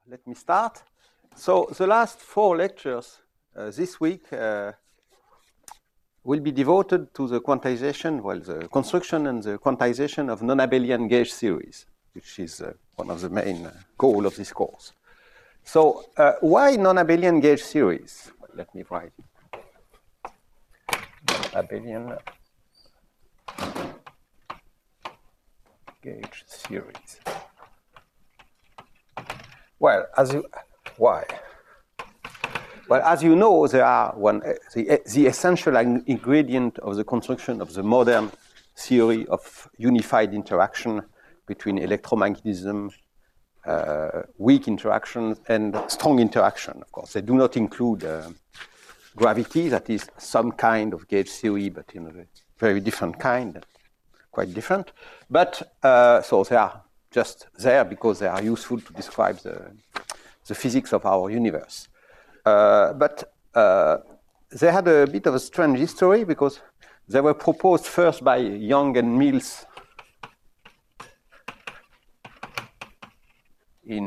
let me start. So the last 4 lectures this week will be devoted to the quantization, well, the construction and the quantization of non-abelian gauge theories, which is one of the main goals of this course. So why non-abelian gauge theories? Well, let me write non-abelian gauge theories. Well, why? Well, as you know, there are the essential ingredient of the construction of the modern theory of unified interaction between electromagnetism, weak interaction, and strong interaction. Of course, they do not include gravity, that is some kind of gauge theory, but in a very different kind, quite different. But so they are just there because they are useful to describe the physics of our universe. But they had a bit of a strange history because they were proposed first by Young and Mills in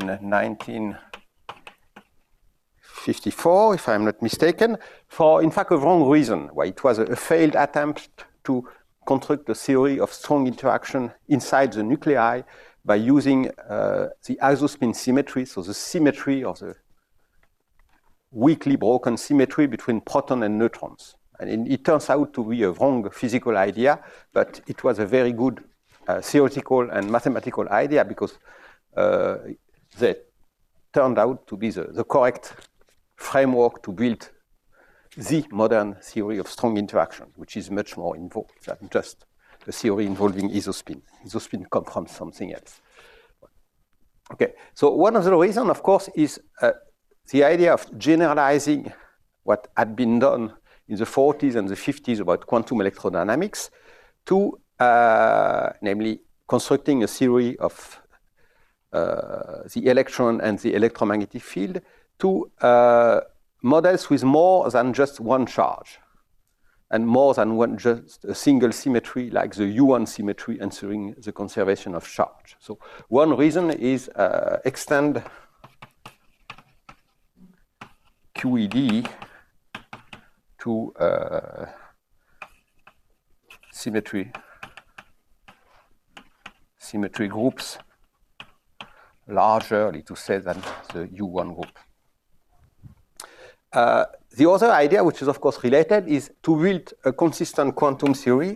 1954, if I'm not mistaken, for, in fact, a wrong reason. Well, it was a failed attempt to construct a theory of strong interaction inside the nuclei by using the isospin symmetry, so the symmetry of the weakly broken symmetry between proton and neutrons. And it turns out to be a wrong physical idea, but it was a very good theoretical and mathematical idea because they turned out to be the correct framework to build the modern theory of strong interaction, which is much more involved than just the theory involving isospin. Isospin comes from something else. Okay, so one of the reasons, of course, is the idea of generalizing what had been done in the 40s and the 50s about quantum electrodynamics to, namely, constructing a theory of the electron and the electromagnetic field to models with more than just one charge and more than just a single symmetry like the U1 symmetry ensuring the conservation of charge. So one reason is extend QED to symmetry groups larger, to say, than the U1 group. The other idea, which is of course related, is to build a consistent quantum theory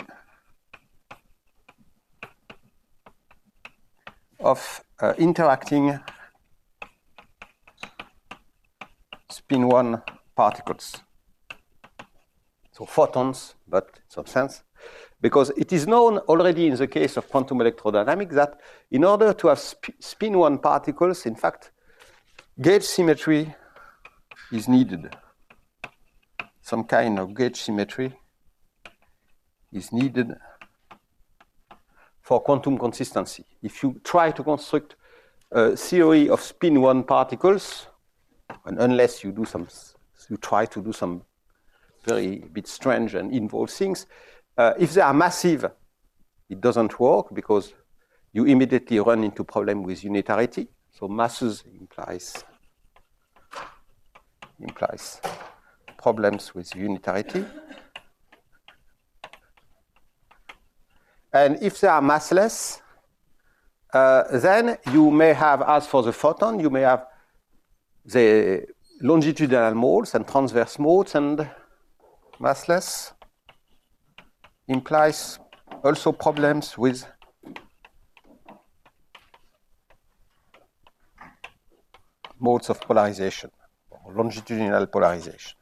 of interacting spin 1 particles. So photons, but in some sense, because it is known already in the case of quantum electrodynamics that in order to have spin 1 particles, in fact, gauge symmetry is needed. Some kind of gauge symmetry is needed for quantum consistency. If you try to construct a theory of spin 1 particles, and unless you try to do some very bit strange and involved things, if they are massive, it doesn't work because you immediately run into problem with unitarity. So masses implies problems with unitarity. And if they are massless, then you may have, as for the photon, you may have the longitudinal modes and transverse modes, and massless implies also problems with modes of polarization, or longitudinal polarization.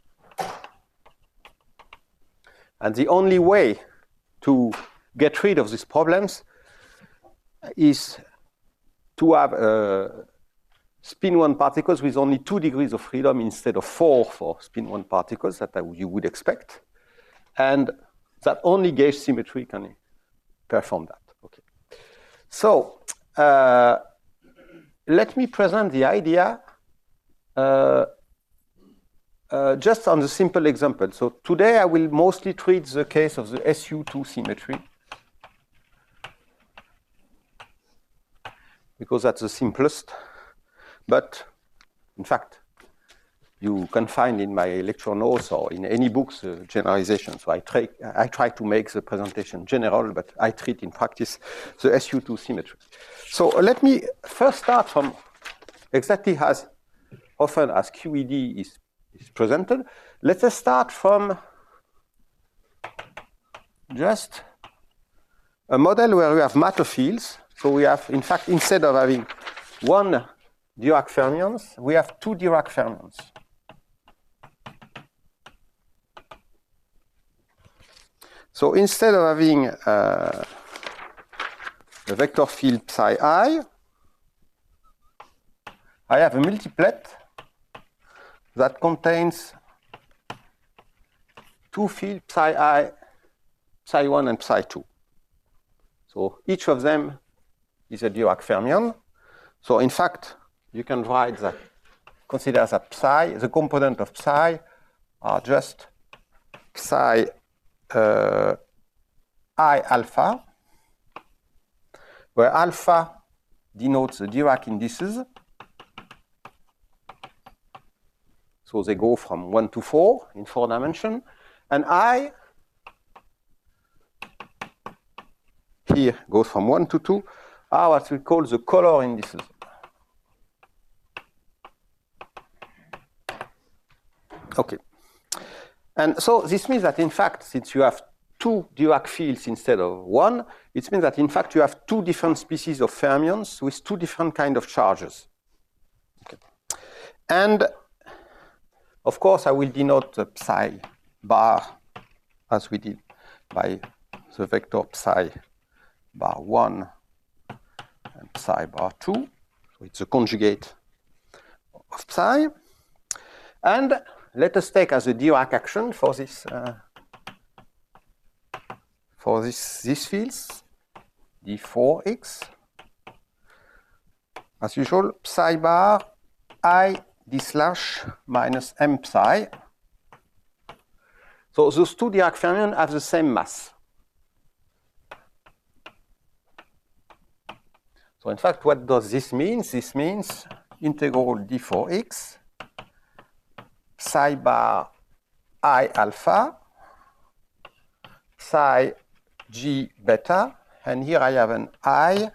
And the only way to get rid of these problems is to have spin 1 particles with only 2 degrees of freedom instead of 4 for spin 1 particles that you would expect. And that only gauge symmetry can perform that. Okay. So let me present the idea just on the simple example. So today I will mostly treat the case of the SU2 symmetry because that's the simplest. but in fact, you can find in my lecture notes or in any books generalization. So I try to make the presentation general, but I treat in practice the SU2 symmetry. So let me first start from exactly as often as QED is presented. Let us start from just a model where we have matter fields. So we have, in fact, instead of having one Dirac fermions, we have two Dirac fermions. So instead of having a vector field psi I have a multiplet that contains two fields psi I, psi 1, and psi 2. So each of them is a Dirac fermion. So in fact, you can write that, consider that psi, the component of psi are just psi I alpha, where alpha denotes the Dirac indices. So they go from 1 to 4 in 4 dimensions. And I here goes from 1 to 2 are what we call the color indices. Okay. And so this means that, in fact, since you have two Dirac fields instead of one, it means that, in fact, you have two different species of fermions with two different kinds of charges. Okay. And, of course, I will denote the psi bar, as we did, by the vector psi bar 1 and psi bar 2. So it's a conjugate of psi. And let us take as a Dirac action for this these fields, d4x. As usual, psi bar I d slash minus m psi. So those two Dirac fermions have the same mass. So in fact, what does this mean? This means integral d4x psi bar I alpha psi g beta, and here I have an I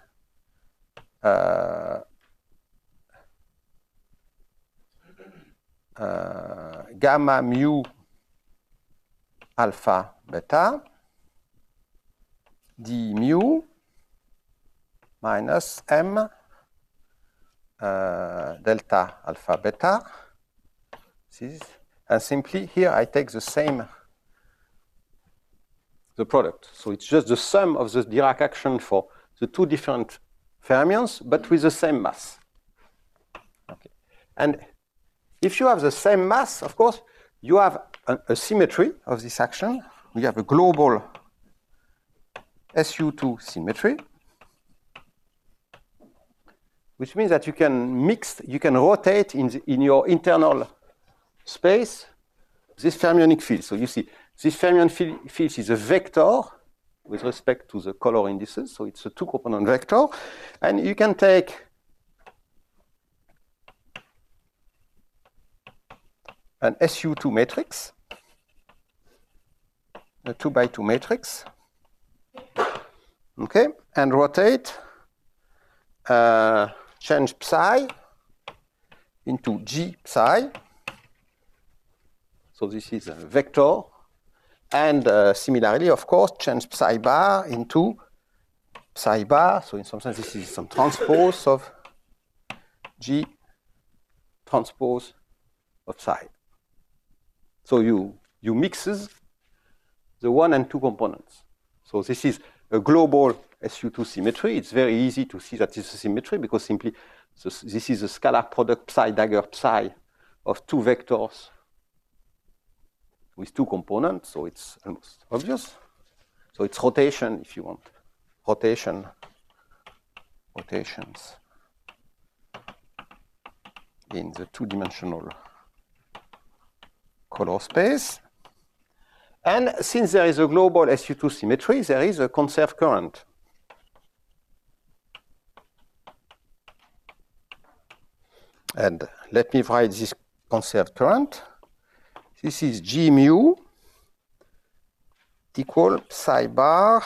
gamma mu alpha beta d mu minus m delta alpha beta. And simply here I take the same, the product. So it's just the sum of the Dirac action for the two different fermions, but with the same mass. Okay. And if you have the same mass, of course, you have a symmetry of this action. We have a global SU2 symmetry, which means that you can mix, you can rotate in your internal space this fermionic field. So you see, this fermion field is a vector with respect to the color indices. So it's a two-component vector. And you can take an SU2 matrix, a 2 by 2 matrix, okay, and rotate, change psi into G psi. So this is a vector. And similarly, of course, change psi bar into psi bar. So in some sense, this is some transpose of G transpose of psi. So you mixes the 1 and 2 components. So this is a global SU2 symmetry. It's very easy to see that it's a symmetry because simply this is a scalar product psi dagger psi of two vectors with two components, so it's almost obvious. So it's rotation, if you want. Rotations in the two-dimensional color space. And since there is a global SU2 symmetry, there is a conserved current. And let me write this conserved current. This is G mu equal psi bar.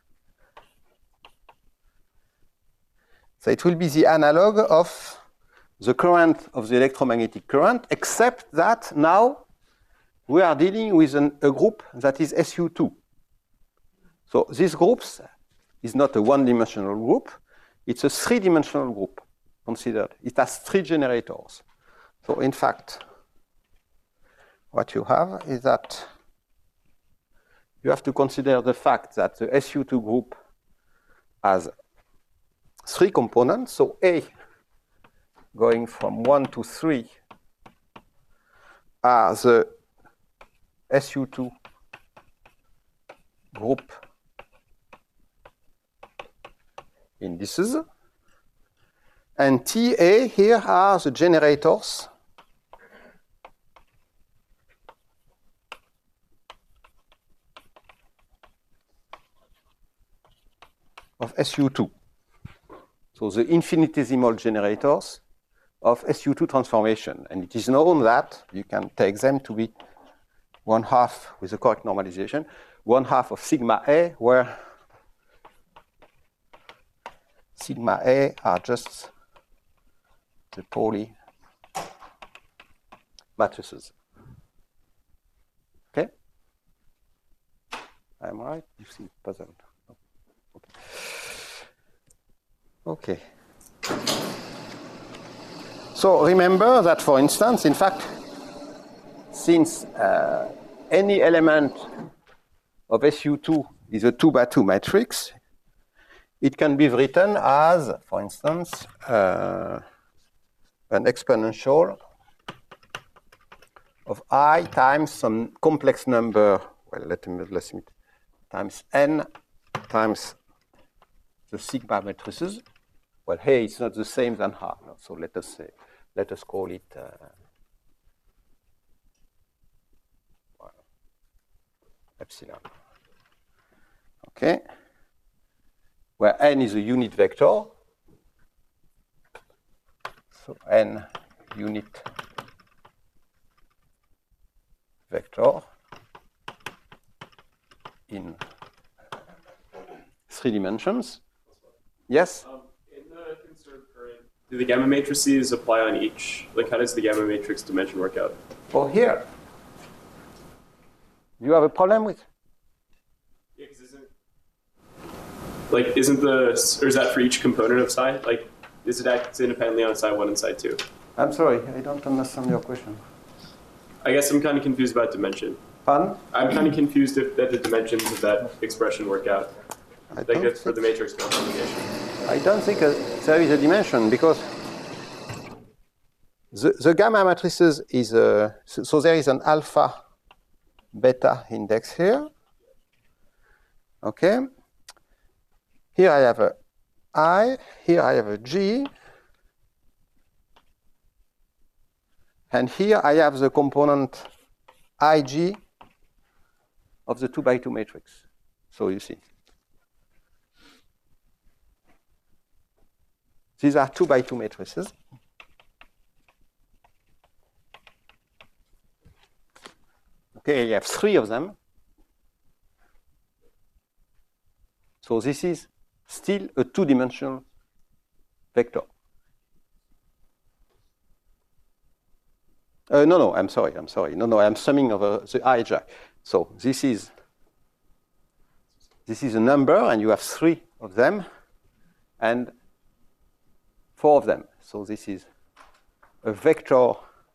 So it will be the analog of the current of the electromagnetic current, except that now we are dealing with a group that is SU2. So this group is not a one-dimensional group, it's a three-dimensional group, considered. It has three generators. So in fact, what you have is that you have to consider the fact that the SU2 group has three components. So A, going from 1 to 3, are the SU2 group indices. And TA here are the generators of SU2. So the infinitesimal generators of SU2 transformation. And it is known that you can take them to be 1/2 with the correct normalization, 1/2 of sigma A, where sigma A are just the Pauli matrices. Okay? I'm right? You seem puzzled. Okay. So remember that, for instance, in fact, since any element of SU2 is a 2x2 matrix, it can be written as, for instance, an exponential of I times some complex number, well, let's times n times the sigma matrices. Well, hey, it's not the same than half. No? So let us call it epsilon. Okay, where n is a unit vector. So n unit vector in 3 dimensions. Yes? In the conserved current, do the gamma matrices apply on each? Like, how does the gamma matrix dimension work out? Oh, here. You have a problem with? Yeah, because or is that for each component of psi? Like, is it acts independently on psi 1 and psi 2? I'm sorry, I don't understand your question. I guess I'm kind of confused about dimension. Pardon? I'm kind of confused if that the dimensions of that expression work out. Like that's for the matrix multiplication. I don't think there is a dimension, because the gamma matrices is so there is an alpha beta index here. Okay. Here I have a I, here I have a G, and here I have the component IG of the 2x2 matrix. So you see, these are 2x2 matrices. Okay, you have 3 of them. So this is still a 2-dimensional vector. No, I'm sorry. No, I'm summing over the IJ. So this is a number, and you have 3 of them, and 4 of them. So this is a vector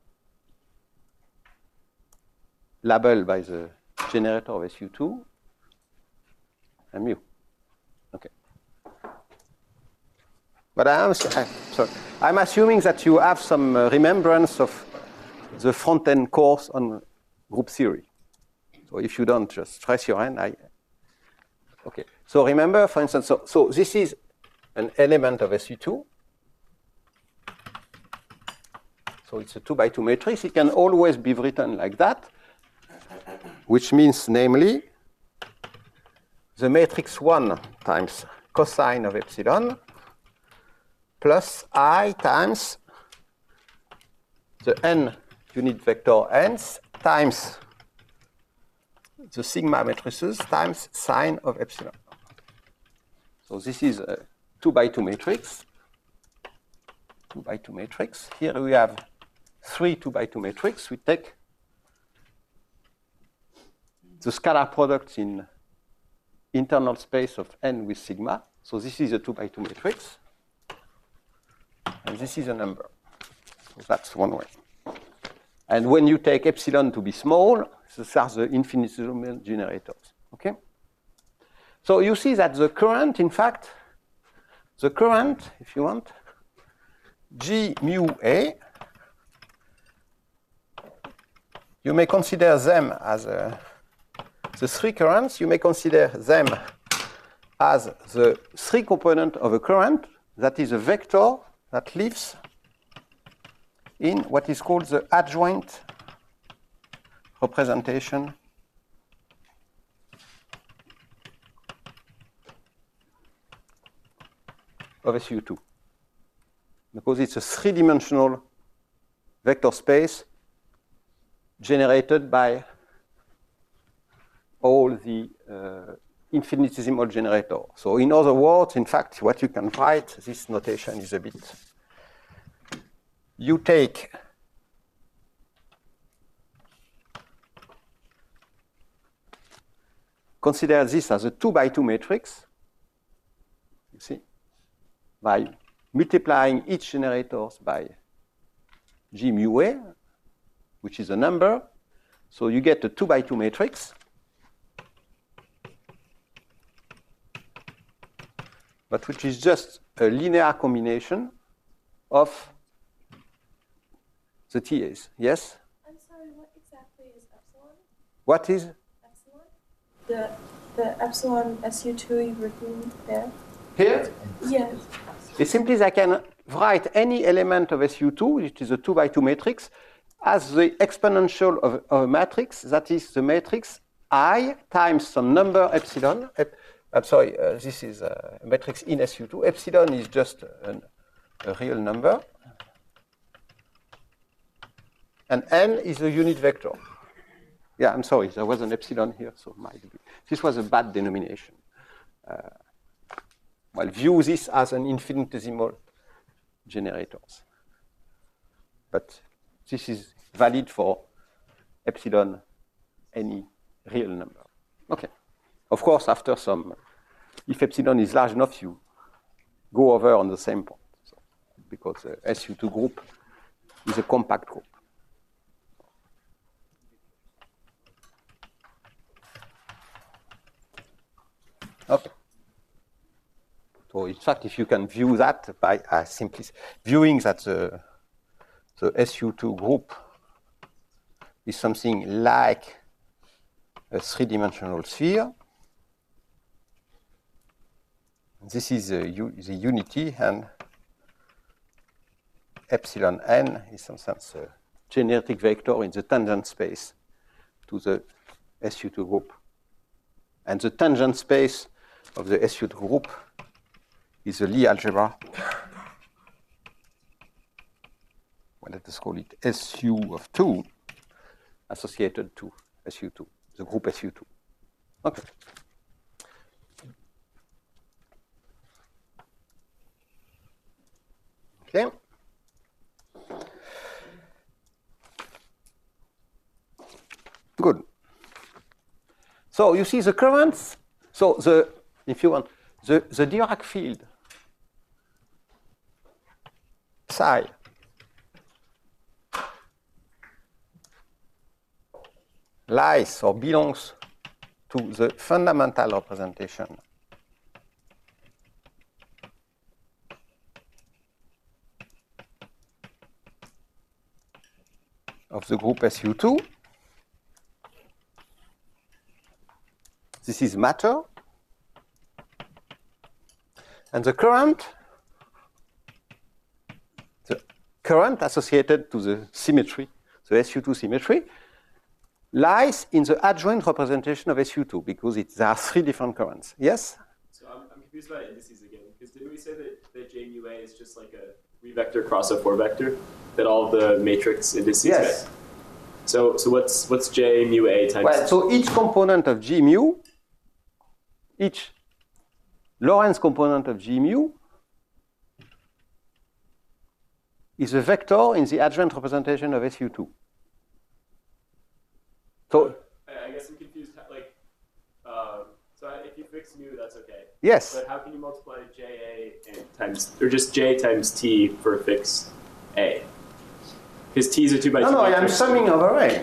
labeled by the generator of SU2 and mu. Okay. But I'm assuming that you have some remembrance of the front-end course on group theory. So if you don't, just raise your hand. Okay. So remember, for instance, so this is an element of SU2. So it's a 2x2 matrix. It can always be written like that, which means, namely, the matrix 1 times cosine of epsilon plus I times the n unit vector n's times the sigma matrices times sine of epsilon. So this is a 2 by 2 matrix. 2 by 2 matrix. Here we have 3 2 by 2 matrix. We take the scalar products in internal space of n with sigma. So this is a 2 by 2 matrix. And this is a number. So that's one way. And when you take epsilon to be small, these are the infinitesimal generators. Okay? So you see that the current, in fact, the current, if you want, G mu A, you may consider them as the three currents, you may consider them as the three components of a current that is a vector that lives in what is called the adjoint representation of SU2. Because it's a three-dimensional vector space generated by all the infinitesimal generator. So in other words, in fact, what you can write, this notation is a bit, you take consider this as a 2 by 2 matrix, you see, by multiplying each generators by G mu A, which is a number. So you get a 2 by 2 matrix. But which is just a linear combination of the TAs. Yes? I'm sorry, what exactly is epsilon? What is? Epsilon? The epsilon SU2 you've written there? Here? Yes. It's simply that I can write any element of SU2, which is a 2 by 2 matrix, as the exponential of a matrix, that is the matrix I times some number epsilon. I'm sorry, this is a matrix in SU2. Epsilon is just a real number. And n is a unit vector. Yeah, I'm sorry, there was an epsilon here, so this was a bad denomination. Well, view this as an infinitesimal generators. But this is valid for epsilon, any real number. Okay. Of course, after some, if epsilon is large enough, you go over on the same point. So, because the SU2 group is a compact group. Okay. So in fact, if you can view that by simply viewing that the SU2 group is something like a three-dimensional sphere, this is the unity, and epsilon n is in some sense a genetic vector in the tangent space to the SU2 group. And the tangent space of the SU2 group is the Lie algebra. Well, let us call it SU of 2 associated to SU2, the group SU2. Okay. Okay. Good. So you see the currents. So if you want, the Dirac field psi lies or belongs to the fundamental representation of the group SU2. This is matter. And the current associated to the symmetry, the SU2 symmetry, lies in the adjoint representation of SU2 because there are three different currents. Yes? So I'm confused about indices again, because didn't we say that J mu A is just like 3 vector cross a 4 vector that all of the matrix indices Yes. get? So what's J mu A times? Well, so each component of G mu, each Lorentz component of G mu is a vector in the adjoint representation of SU2. So I guess I'm confused. Like, so if you fix mu, that's okay. yes. But how can you multiply JA and times, or just J times T for fix A? Because T is a 2 by 2 No, I am matrix. summing over A.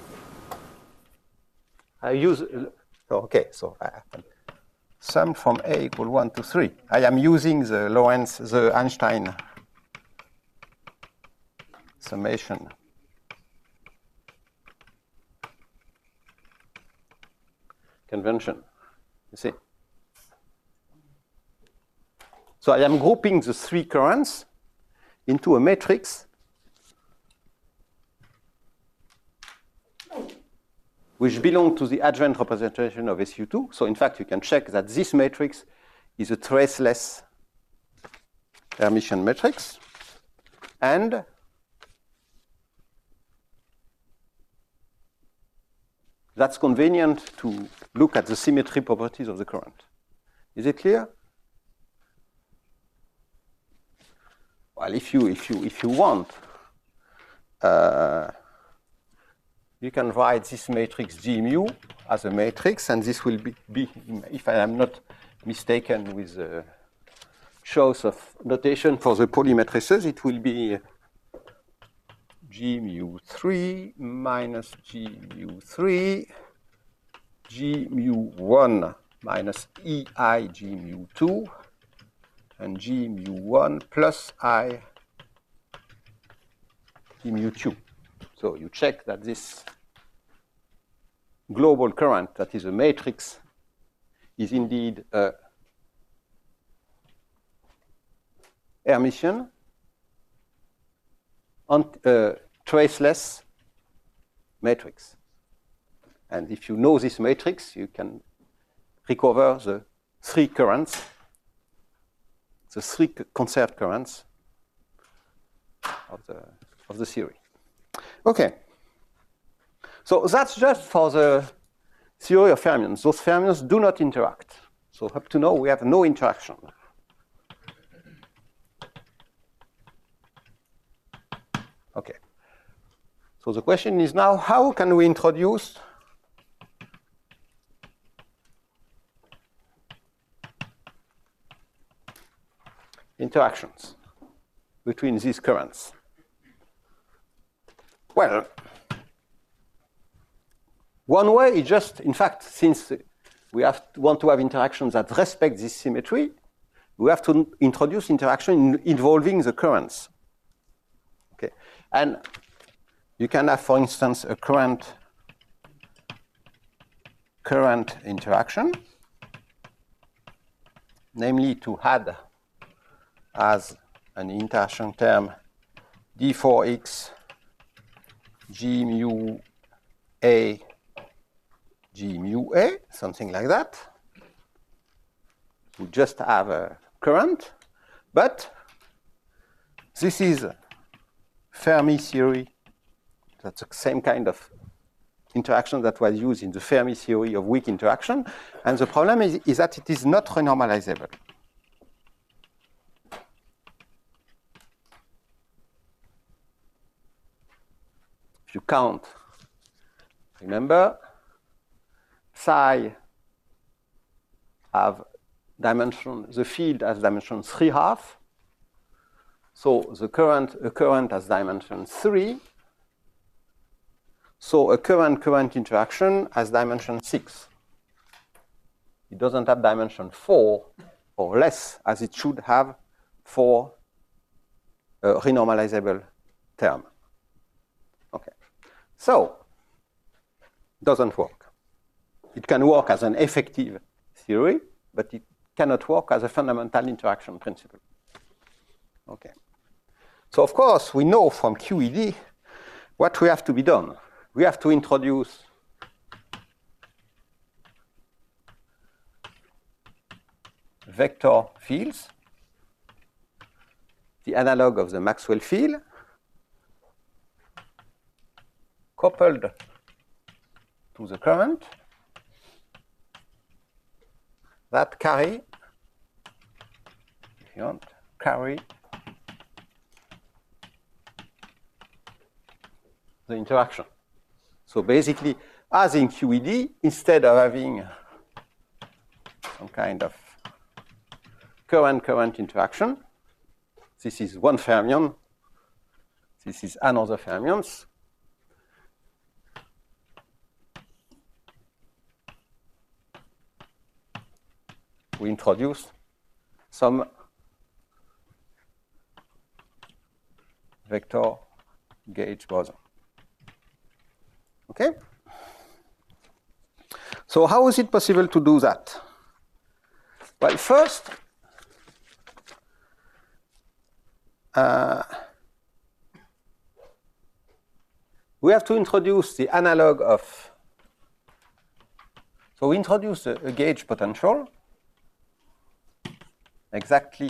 I use, so sum from A equal 1 to 3. I am using the Lorentz, the Einstein summation. Convention, you see. So I am grouping the 3 currents into a matrix which belong to the adjoint representation of SU2. So in fact, you can check that this matrix is a traceless Hermitian matrix. And that's convenient to look at the symmetry properties of the current. Is it clear? Well, if you want, you can write this matrix G mu as a matrix, and this will be if I am not mistaken with the choice of notation for the polymatrices, it will be G mu 3 minus G mu 3, G mu 1 minus EI G mu 2, and G mu 1 plus I G mu 2. So you check that this global current, that is a matrix, is indeed a Hermitian, traceless matrix. And if you know this matrix, you can recover the 3 currents, the 3 conserved currents of the theory. Okay. So that's just for the theory of fermions. Those fermions do not interact. So up to now, we have no interaction. Okay. So the question is now, how can we introduce interactions between these currents? Well, one way is just, in fact, since we want to have interactions that respect this symmetry, we have to introduce interaction involving the currents. Okay, and you can have, for instance, a current interaction, namely to add as an interaction term d4x G mu A G mu A, something like that. We just have a current, but this is Fermi theory. That's the same kind of interaction that was used in the Fermi theory of weak interaction. And the problem is that it is not renormalizable. If you count, remember, psi have dimension, the field has dimension 3/2. So a current has dimension 3. So a current interaction has dimension 6. It doesn't have dimension 4 or less, as it should have for a renormalizable term. Okay. So it doesn't work. It can work as an effective theory, but it cannot work as a fundamental interaction principle. Okay. So of course, we know from QED what we have to be done. We have to introduce vector fields. the analog of the Maxwell field coupled to the current that carry, if you want, carry the interaction. So basically, as in QED, instead of having some kind of current-current interaction, this is one fermion, this is another fermion. We introduce some vector gauge boson. Okay? So how is it possible to do that? Well, first, we have to introduce the analog of, so we introduce a gauge potential exactly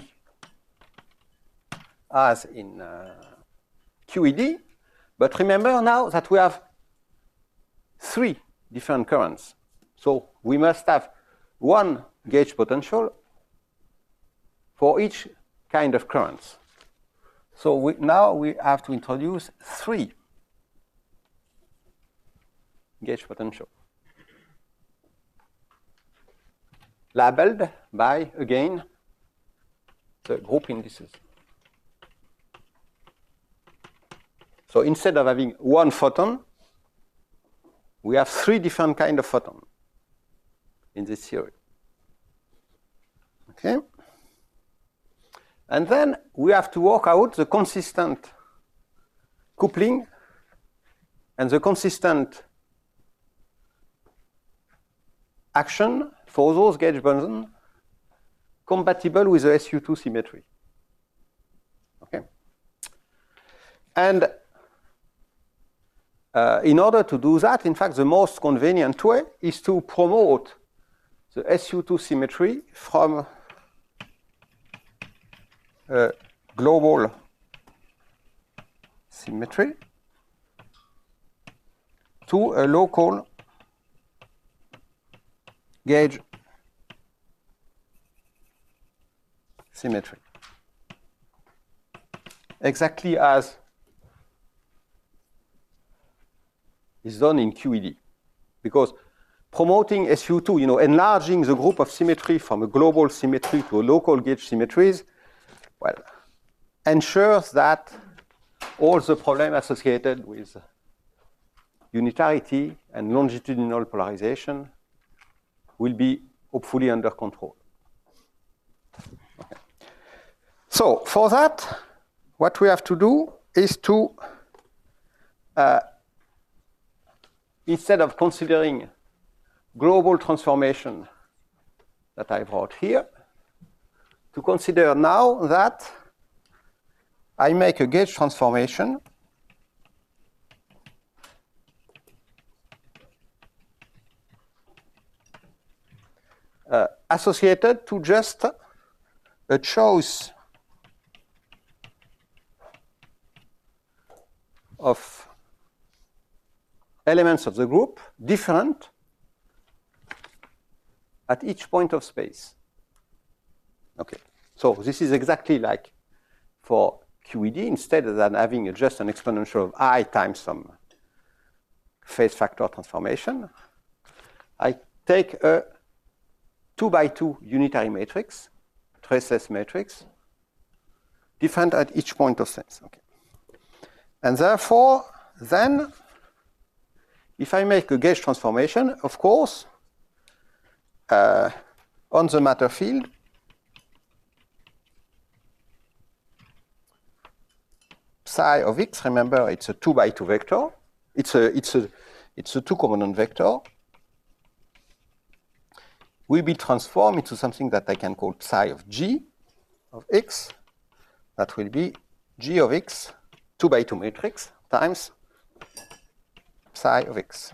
as in QED, but remember now that we have 3 different currents. So we must have one gauge potential for each kind of currents. So now we have to introduce 3 gauge potential, labeled by, again, the group indices. So instead of having one photon, we have 3 different kinds of photons in this theory. Okay? And then we have to work out the consistent coupling and the consistent action for those gauge bosons compatible with the SU2 symmetry. Okay? And in order to do that, in fact, the most convenient way is to promote the SU2 symmetry from a global symmetry to a local gauge symmetry, exactly as is done in QED. Because promoting SU2, enlarging the group of symmetry from a global symmetry to a local gauge symmetries, well, ensures that all the problems associated with unitarity and longitudinal polarization will be hopefully under control. Okay. So for that, what we have to do is to, instead of considering global transformation that I brought here, to consider now that I make a gauge transformation associated to just a choice of elements of the group different at each point of space. Okay, so this is exactly like for QED. Instead of having just an exponential of I times some phase factor transformation, I take a 2x2 unitary matrix, traceless matrix, different at each point of space. Okay. And therefore, then, if I make a gauge transformation, of course, on the matter field, psi of x, remember, it's a 2x2 vector. It's a 2-component vector. Will be transformed into something that I can call psi of g of x. That will be g of x, 2x2 matrix, times psi of x.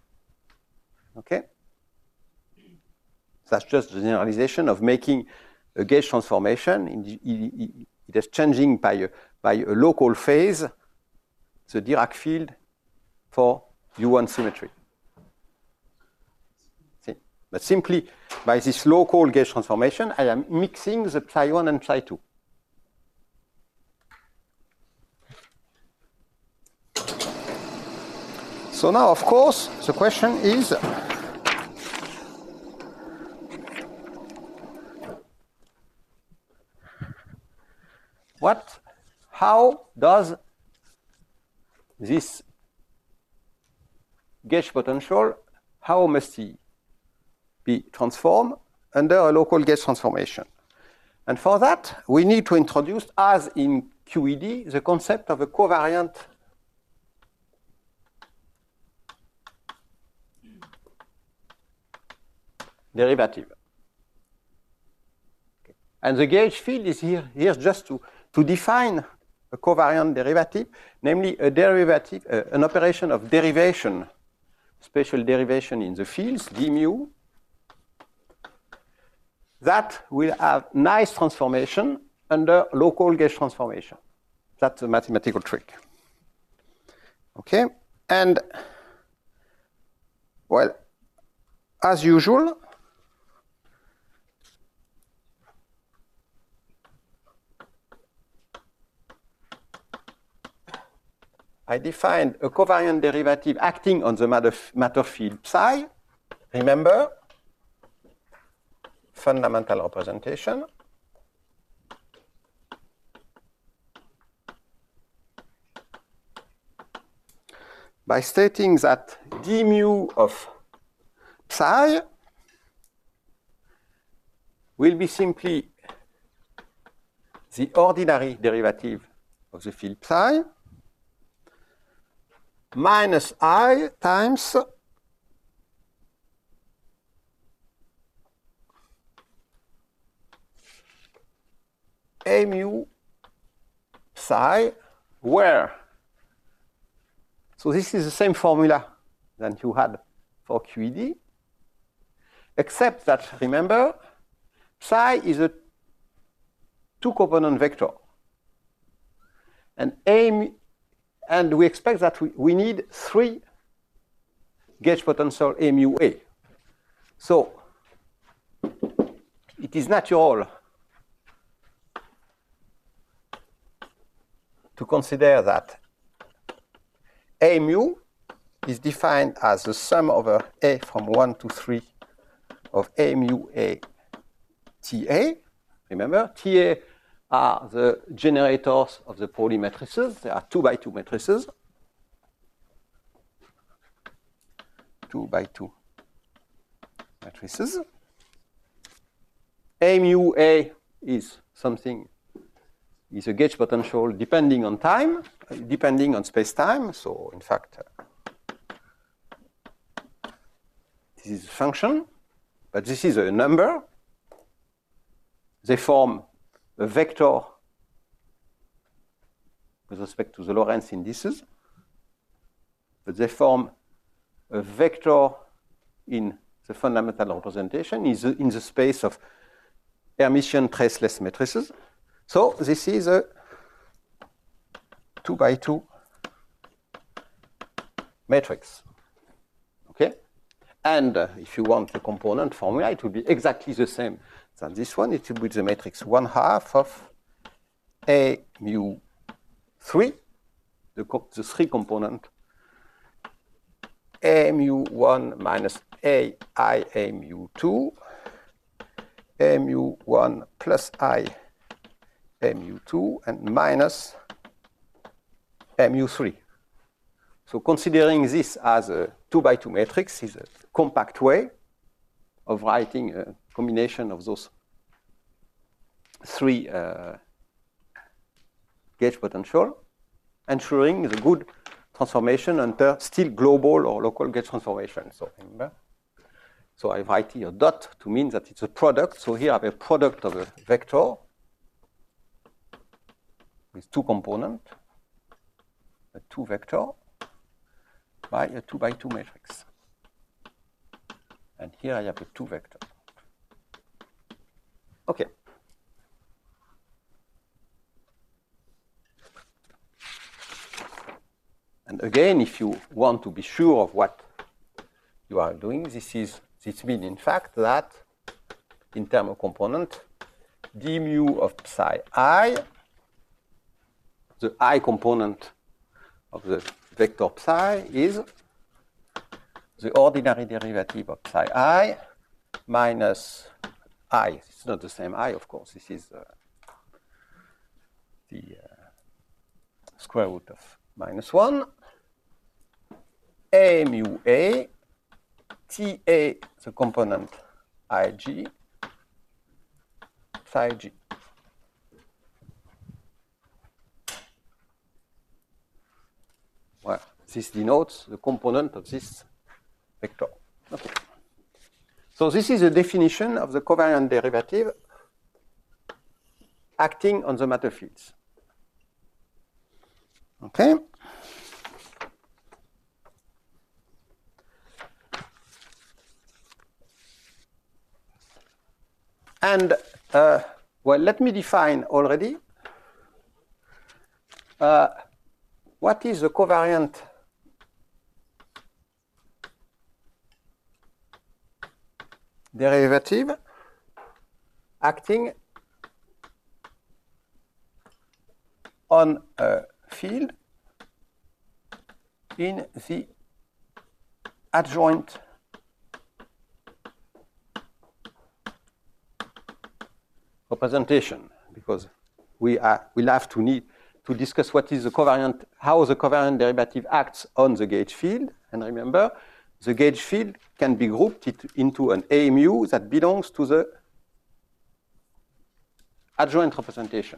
Okay? That's just the generalization of making a gauge transformation. It is changing by a local phase the Dirac field for U1 symmetry. See? But simply by this local gauge transformation, I am mixing the psi1 and psi2. So now, of course, the question is, how does this gauge potential, how must it be transformed under a local gauge transformation? And for that, we need to introduce, as in QED, the concept of a covariant derivative. Okay. And the gauge field is here just to define a covariant derivative, namely a derivative, an operation of derivation, spatial derivation in the fields, d mu, that will have nice transformation under local gauge transformation. That's a mathematical trick. Okay, and well, as usual, I defined a covariant derivative acting on the matter field psi. Remember, fundamental representation. By stating that d mu of psi will be simply the ordinary derivative of the field psi minus I times A mu psi, where? So this is the same formula that you had for QED, except that, remember, psi is a two-component vector. And we expect that we need three gauge potential A mu A. So it is natural to consider that A mu is defined as the sum over A from 1 to 3 of A mu A TA. Remember, TA are the generators of the Pauli matrices. There are 2 by 2 matrices. 2 by 2 matrices. A mu A is something, is a gauge potential depending on time, depending on space-time. So in fact, this is a function, but this is a number. They form a vector with respect to the Lorentz indices, but they form a vector in the fundamental representation in the space of Hermitian traceless matrices. So this is a 2 by 2 matrix. Okay? And if you want the component formula, it will be exactly the same than this one. It will be the matrix 1/2 of A mu 3, the 3 component, A mu 1 minus A I A mu 2, A mu 1 plus I A mu 2, and minus A mu 3. So considering this as a 2 by 2 matrix is a compact way of writing a combination of those 3 gauge potential, ensuring the good transformation under still global or local gauge transformation. So remember, so I write here dot to mean that it's a product. So here I have a product of a vector with 2 components, a 2 vector by a 2 by 2 matrix. And here I have a 2 vector. Okay, And again, if you want to be sure of what you are doing, this means in fact that in terms of component, d mu of psi I, the I component of the vector psi is the ordinary derivative of psi I minus I. It's not the same I, of course. This is the square root of -1. A mu A, Ta, the component Ig, psi G. Well, this denotes the component of this vector. Okay. So this is a definition of the covariant derivative acting on the matter fields. Okay? And, well, let me define already what is the covariant derivative acting on a field in the adjoint representation, because we'll have to need to discuss what is the covariant, how the covariant derivative acts on the gauge field. And remember, the gauge field can be grouped into an A mu that belongs to the adjoint representation.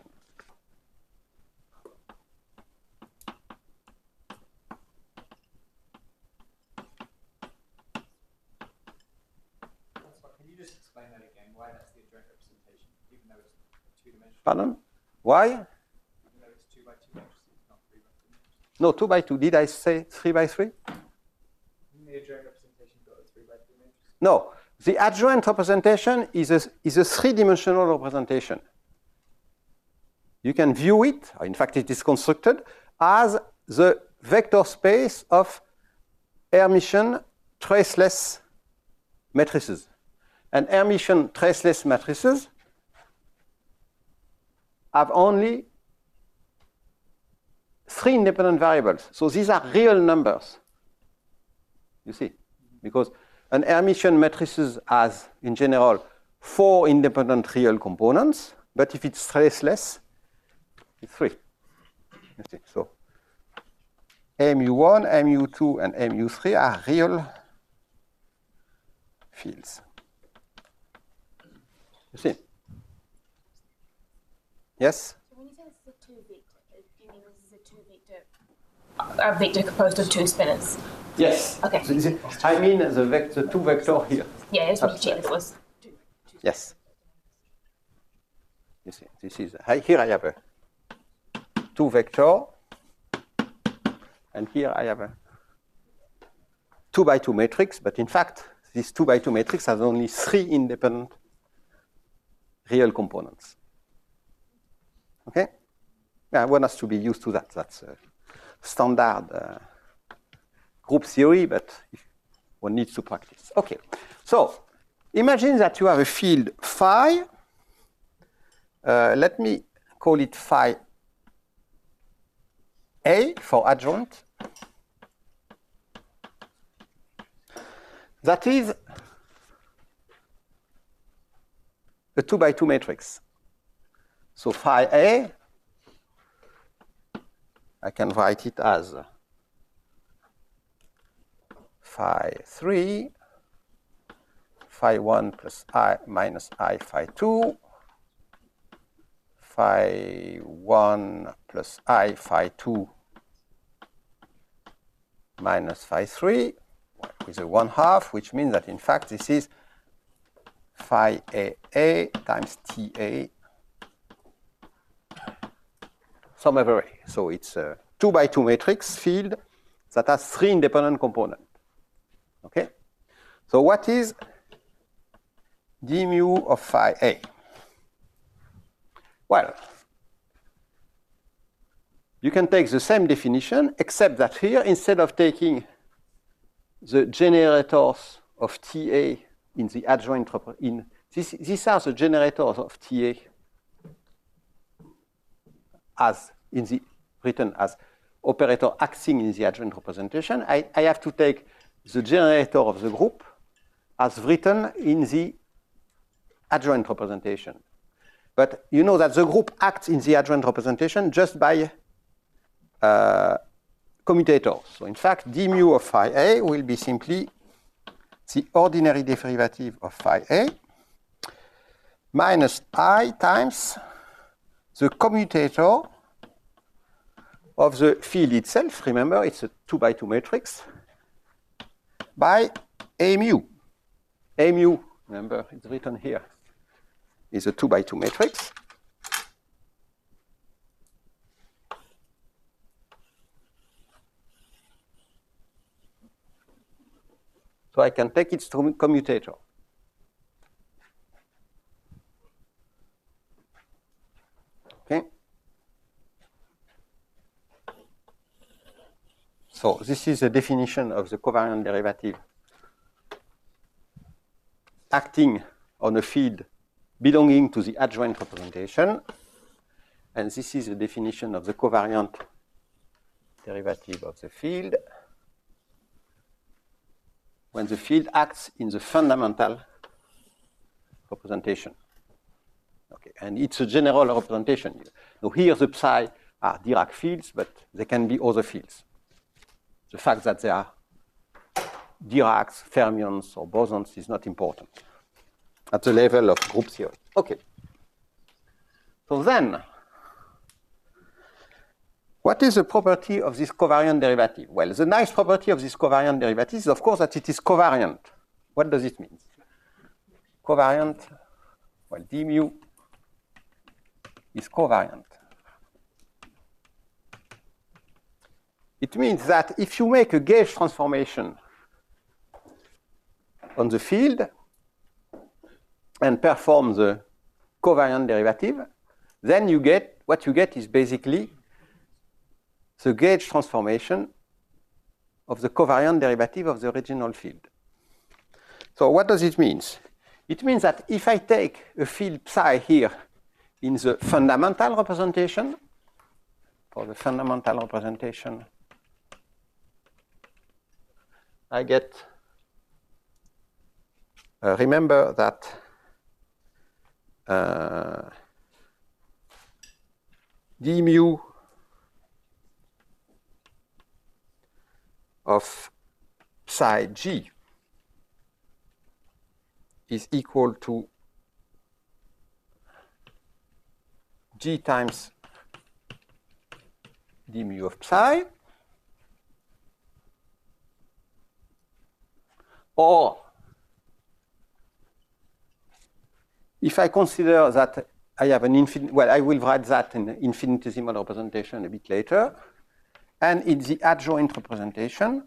Can you just explain that again? Why that's the adjoint representation, even though it's two-dimensional? Pardon? Why? Even though it's 2 by 2 matrices, not 3 by 3 matrices. No, 2 by 2. Did I say 3 by 3? The adjoint representation got a 3 by 3 matrix. No. The adjoint representation is a three-dimensional representation. You can view it, or in fact it is constructed, as the vector space of Hermitian traceless matrices. And Hermitian traceless matrices have only 3 independent variables. So these are real numbers. You see, because an Hermitian matrices has, in general, 4 independent real components, but if it's traceless, it's 3. You see, so mu1, mu2, and mu3 are real fields. You see? Yes? So when you say this is a 2 vector, do you mean this is a vector composed of 2 spinors? Yes. Okay. I mean the 2 vector here. Yeah, I just wanted to check this was 2. Yes. You see, this is here I have a 2 vector, and here I have a 2 by 2 matrix, but in fact, this 2 by 2 matrix has only 3 independent real components. Okay? Yeah, one has to be used to that. That's a standard group theory, but one needs to practice. Okay, so imagine that you have a field phi. Let me call it phi A for adjoint. That is a 2 by 2 matrix. So phi A, I can write it as phi 3, phi 1 plus I minus I phi 2, phi 1 plus I phi 2 minus phi 3 with a 1/2, which means that in fact this is phi A times TA sum over A. So it's a 2 by 2 matrix field that has 3 independent components. Okay? So what is d mu of phi A? Well, you can take the same definition, except that here, instead of taking the generators of TA in the adjoint, these are the generators of TA as in the written as operator acting in the adjoint representation. I have to take the generator of the group as written in the adjoint representation. But you know that the group acts in the adjoint representation just by commutators. So in fact, d mu of phi A will be simply the ordinary derivative of phi A minus I times the commutator of the field itself. Remember, it's a 2 by 2 matrix by A mu. A mu, remember, it's written here, is a 2 by 2 matrix. So I can take its commutator. Okay. So this is a definition of the covariant derivative acting on a field belonging to the adjoint representation. And this is a definition of the covariant derivative of the field when the field acts in the fundamental representation. Okay, and it's a general representation. Now here the psi are Dirac fields, but they can be other fields. The fact that they are Diracs, fermions, or bosons is not important at the level of group theory. Okay. So then, what is the property of this covariant derivative? Well, the nice property of this covariant derivative is, of course, that it is covariant. What does it mean? Covariant, well, d mu is covariant. It means that if you make a gauge transformation on the field and perform the covariant derivative, then you get, what you get is basically the gauge transformation of the covariant derivative of the original field. So what does it mean? It means that if I take a field psi here in the fundamental representation, for the fundamental representation, I get, remember that d mu of psi g is equal to g times d mu of psi, or if I consider that I have an infinite, well, I will write that in infinitesimal representation a bit later, and in the adjoint representation,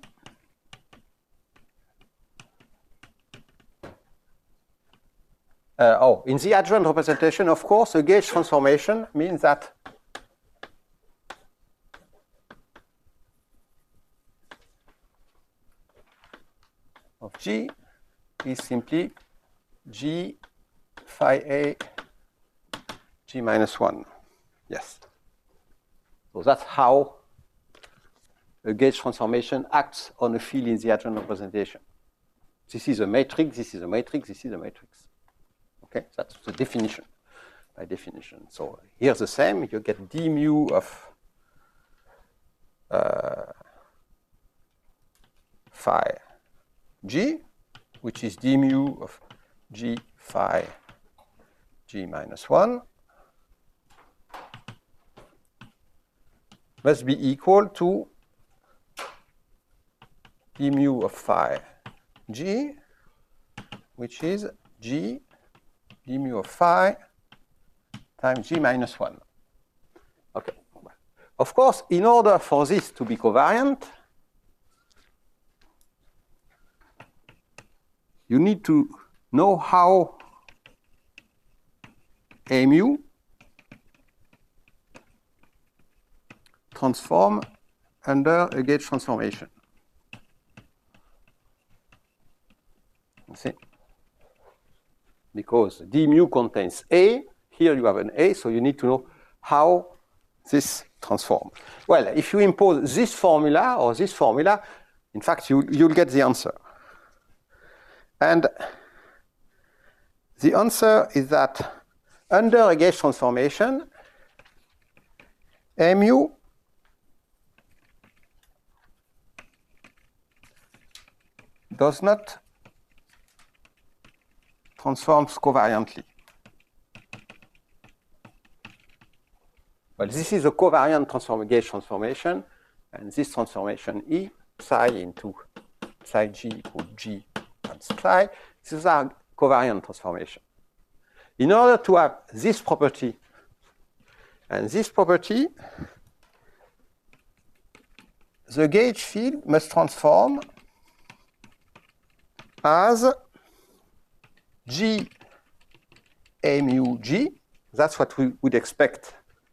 in the adjoint representation, of course, a gauge transformation means that of G is simply G phi A G minus 1. Yes. So that's how a gauge transformation acts on a field in the adjoint representation. This is a matrix, this is a matrix, this is a matrix. Okay, that's the definition, by definition. So here's the same, you get d mu of phi g, which is d mu of g phi g minus 1, must be equal to d mu of phi g, which is g d mu of phi times g minus 1. Okay. Of course, in order for this to be covariant, you need to know how A mu transform under a gauge transformation. You see? Because d mu contains A, here you have an A, so you need to know how this transforms. Well, if you impose this formula or this formula, in fact, you'll get the answer. And the answer is that under a gauge transformation, mu does not transform covariantly. Well, this is a covariant gauge transformation, and this transformation E, psi into psi g equals g times psi, these are covariant transformation. In order to have this property and this property, the gauge field must transform as g a mu g. That's what we would expect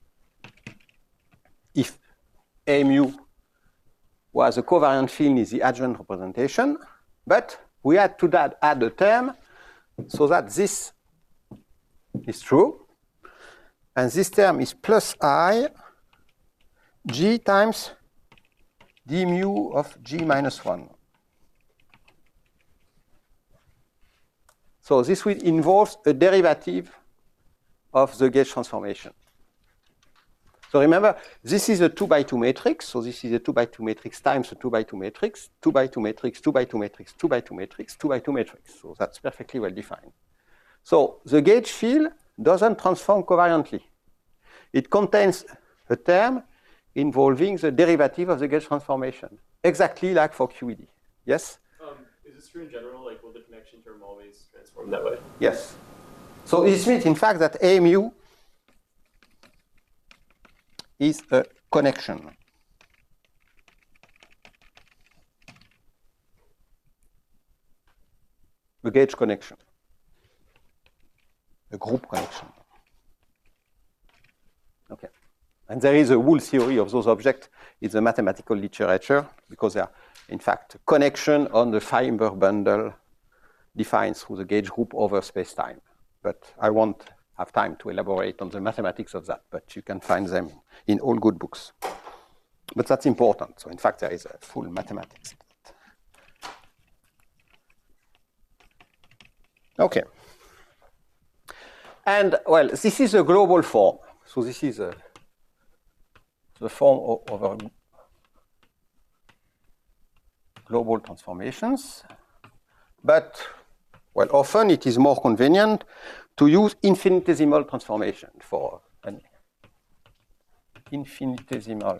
if a mu was a covariant field in the adjoint representation. But we had to add a term so that this is true. And this term is plus I g times d mu of g minus 1. So this will involve a derivative of the gauge transformation. So remember, this is a 2 by 2 matrix. So this is a 2 by 2 matrix times a 2 by 2 matrix, 2 by 2 matrix, 2 by 2 matrix, 2 by 2 matrix, 2 by 2 matrix. So that's perfectly well defined. So the gauge field doesn't transform covariantly. It contains a term involving the derivative of the gauge transformation, exactly like for QED. Yes? Is this true in general? Like, will the connection term always transform that way? Yes. So this means, in fact, that A mu is a connection. A gauge connection. A group connection. Okay. And there is a whole theory of those objects in the mathematical literature because they are, in fact, a connection on the fiber bundle defined through the gauge group over space-time. But I won't have time to elaborate on the mathematics of that, but you can find them in all good books. But that's important. So in fact, there is a full mathematics. Okay. And well, this is a global form. So this is the form of global transformations. But well, often it is more convenient to use infinitesimal transformation for an infinitesimal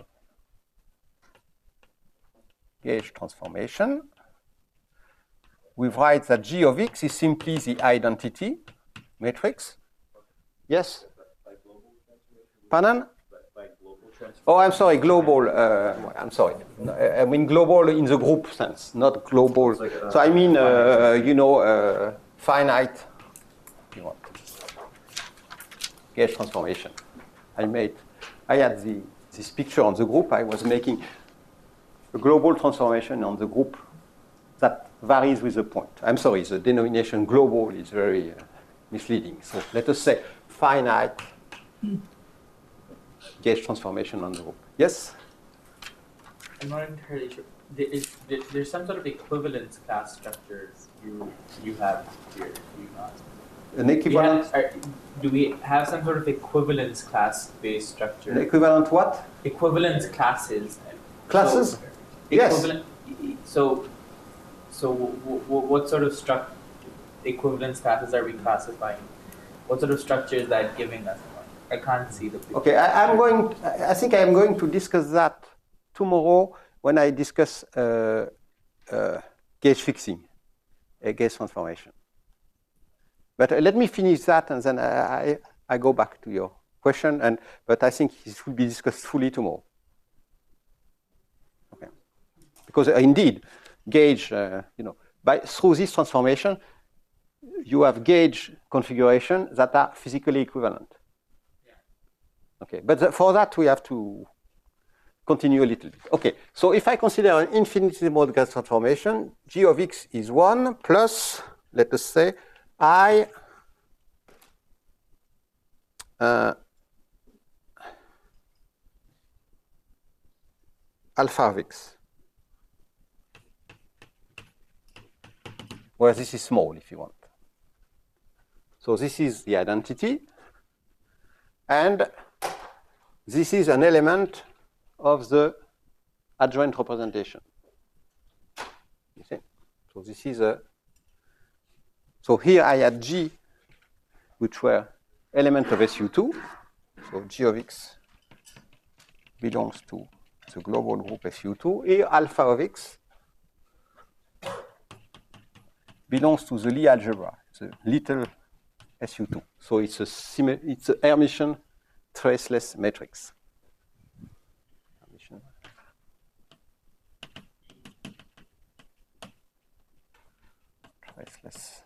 gauge transformation. We write that G of X is simply the identity matrix. Yes? Pardon? Oh, I'm sorry, global. I'm sorry. I mean global in the group sense, not global. So I mean, finite. You want gauge transformation. I had this picture on the group. I was making a global transformation on the group that varies with the point. I'm sorry, the denomination global is very misleading. So let us say finite gauge transformation on the group. Yes? I'm not entirely sure. There's some sort of equivalence class structures you have here, do you not? An equivalent? Do we have some sort of equivalence class-based structure? An equivalent what? Equivalence classes. Classes? So, yes. So what sort of equivalence classes are we classifying? What sort of structure is that giving us? I can't see the picture. Okay, I think I am going to discuss that tomorrow when I discuss gauge fixing, a gauge transformation. But let me finish that, and then I go back to your question. But I think it will be discussed fully tomorrow. Okay, because indeed, gauge, through this transformation, you have gauge configurations that are physically equivalent. Okay, but for that we have to continue a little bit. Okay, so if I consider an infinitesimal gas transformation, G of X is 1 plus, let us say, I alpha of X, where this is small if you want. So this is the identity, and this is an element of the adjoint representation. You see? So this is a, so here I had G, which were element of SU2. So G of X belongs to the global group SU2. Here alpha of X belongs to the Lie algebra, the little SU2. So it's a Hermitian traceless matrix. Traceless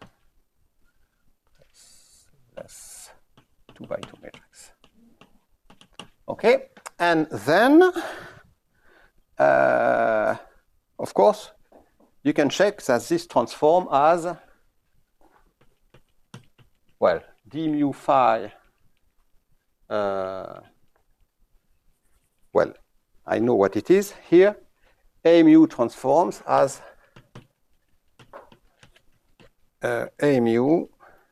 2x2 matrix. Okay, and then, of course, you can check that this transform as, well, d mu phi, well, I know what it is here. A mu transforms as A mu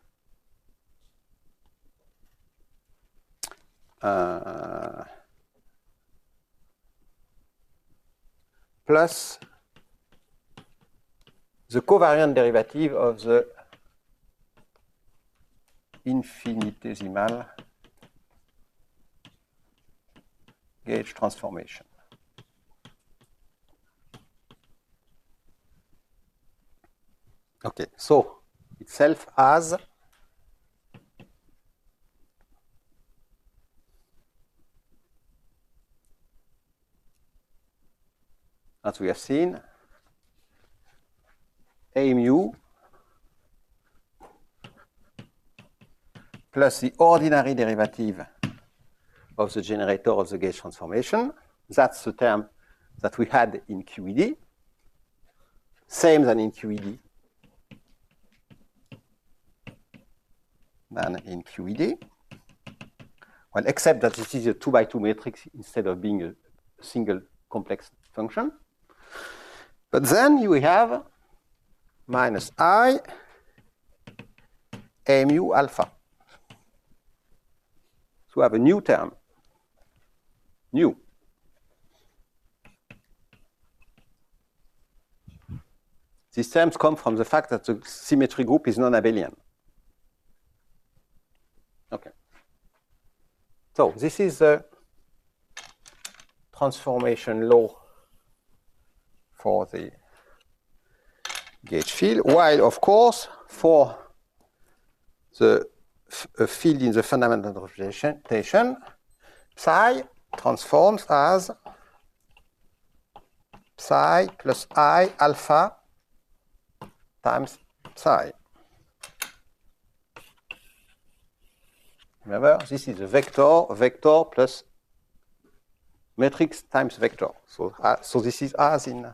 plus the covariant derivative of the infinitesimal gauge transformation. Okay, so itself as we have seen, A mu plus the ordinary derivative of the generator of the gauge transformation. That's the term that we had in QED. Same than in QED. Well, except that this is a 2x2 matrix instead of being a single complex function. But then you have minus I A mu alpha. So we have a new term, new. These terms come from the fact that the symmetry group is non-abelian. Okay. So this is the transformation law for the gauge field, while of course for the field in the fundamental representation, psi transforms as psi plus I alpha times psi. Remember, this is a vector plus matrix times vector. So, so this is as in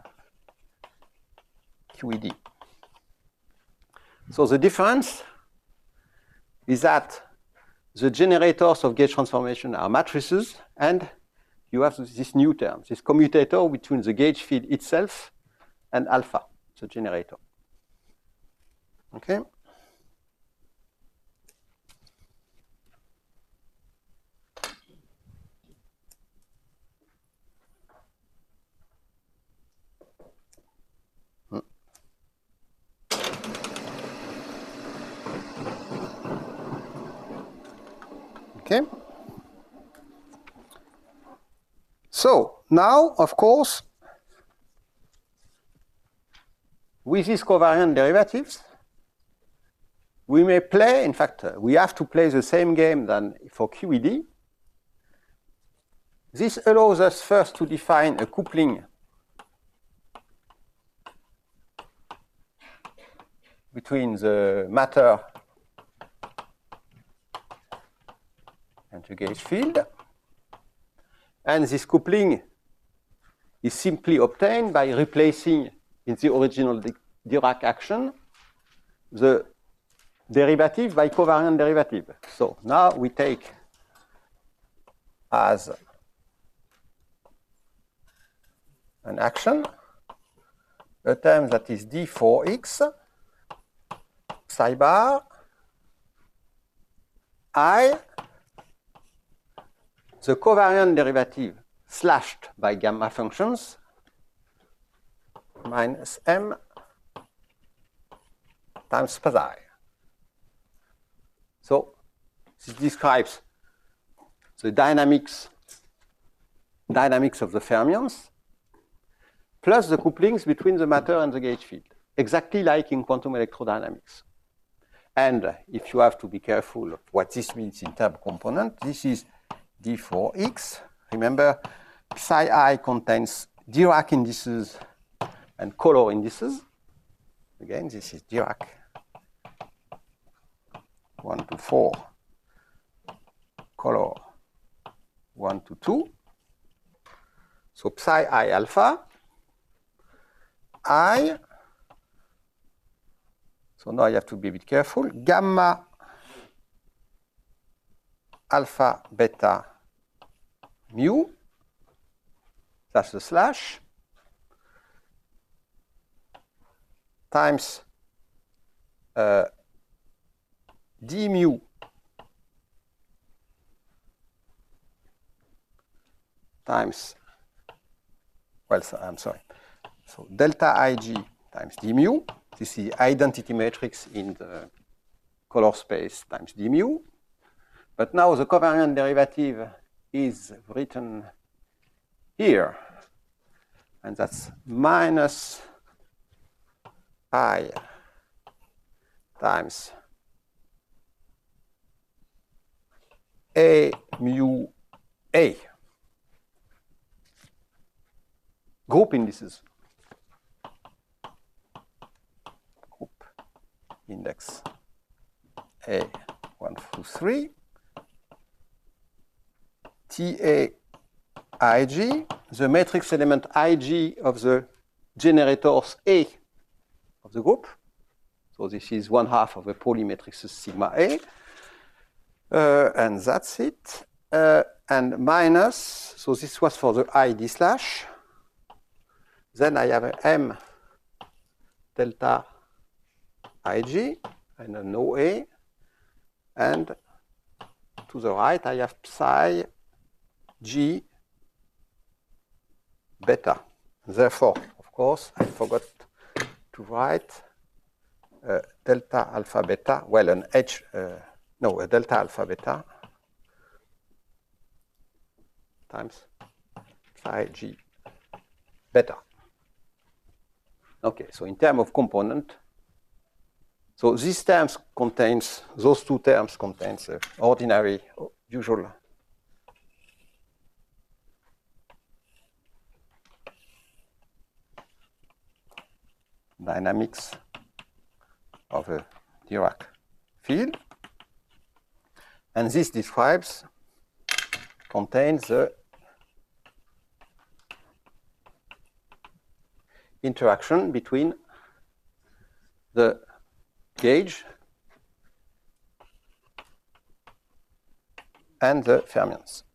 QED. So the difference is that the generators of gauge transformation are matrices, and you have this new term, this commutator between the gauge field itself and alpha, the generator. Okay? Okay. So now, of course, with these covariant derivatives, we may play, in fact, we have to play the same game than for QED. This allows us first to define a coupling between the matter and the gauge field. And this coupling is simply obtained by replacing in the original Dirac action the derivative by covariant derivative. So now we take as an action a term that is d4x psi bar I, the covariant derivative slashed by gamma functions minus m times psi. So this describes the dynamics of the fermions plus the couplings between the matter and the gauge field, exactly like in quantum electrodynamics. And if you have to be careful of what this means in term component, this is d4x. Remember, psi I contains Dirac indices and color indices. Again, this is Dirac 1 to 4, color 1 to 2. So psi I alpha, I, so now I have to be a bit careful, gamma alpha beta mu, that's the slash, times d mu times, well, so, I'm sorry, so delta Ig times d mu, this is identity matrix in the color space times d mu. But now the covariant derivative is written here, and that's minus I times A mu A. Group indices. Group index A 1 through 3. TA Ig, the matrix element Ig of the generators A of the group. So this is 1/2 of the Pauli matrices sigma A. And that's it. And minus, so this was for the ID slash. Then I have a M delta Ig and a no A. And to the right, I have psi G beta. Therefore, of course, I forgot to write delta alpha beta, well, an H, no, a delta alpha beta times psi G beta. Okay, so in terms of component, so these terms contains, those two terms contains the ordinary, usual dynamics of a Dirac field. And this contains the interaction between the gauge and the fermions.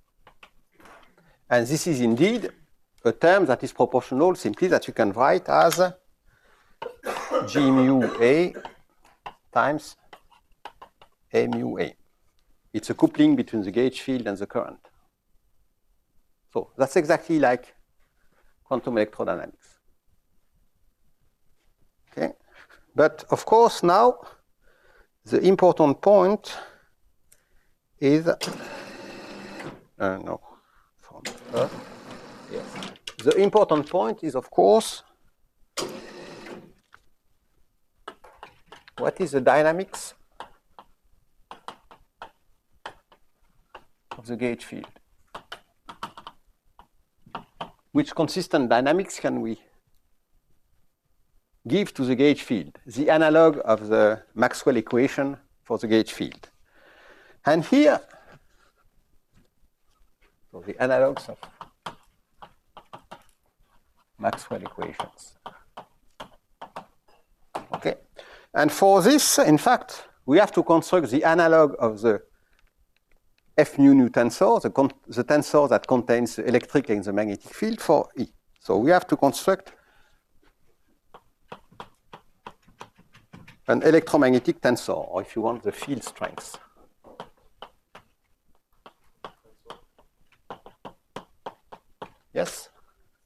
And this is indeed a term that is proportional, simply that you can write as G mu A times A mu A. It's a coupling between the gauge field and the current. So that's exactly like quantum electrodynamics. Okay, but of course now the important point is no. Yes. The important point is, of course, what is the dynamics of the gauge field? Which consistent dynamics can we give to the gauge field? The analog of the Maxwell equation for the gauge field. And here, so the analogs of Maxwell equations. Okay. And for this, in fact, we have to construct the analog of the F mu tensor, the tensor that contains the electric and the magnetic field for E. So we have to construct an electromagnetic tensor, or if you want, the field strength. Yes?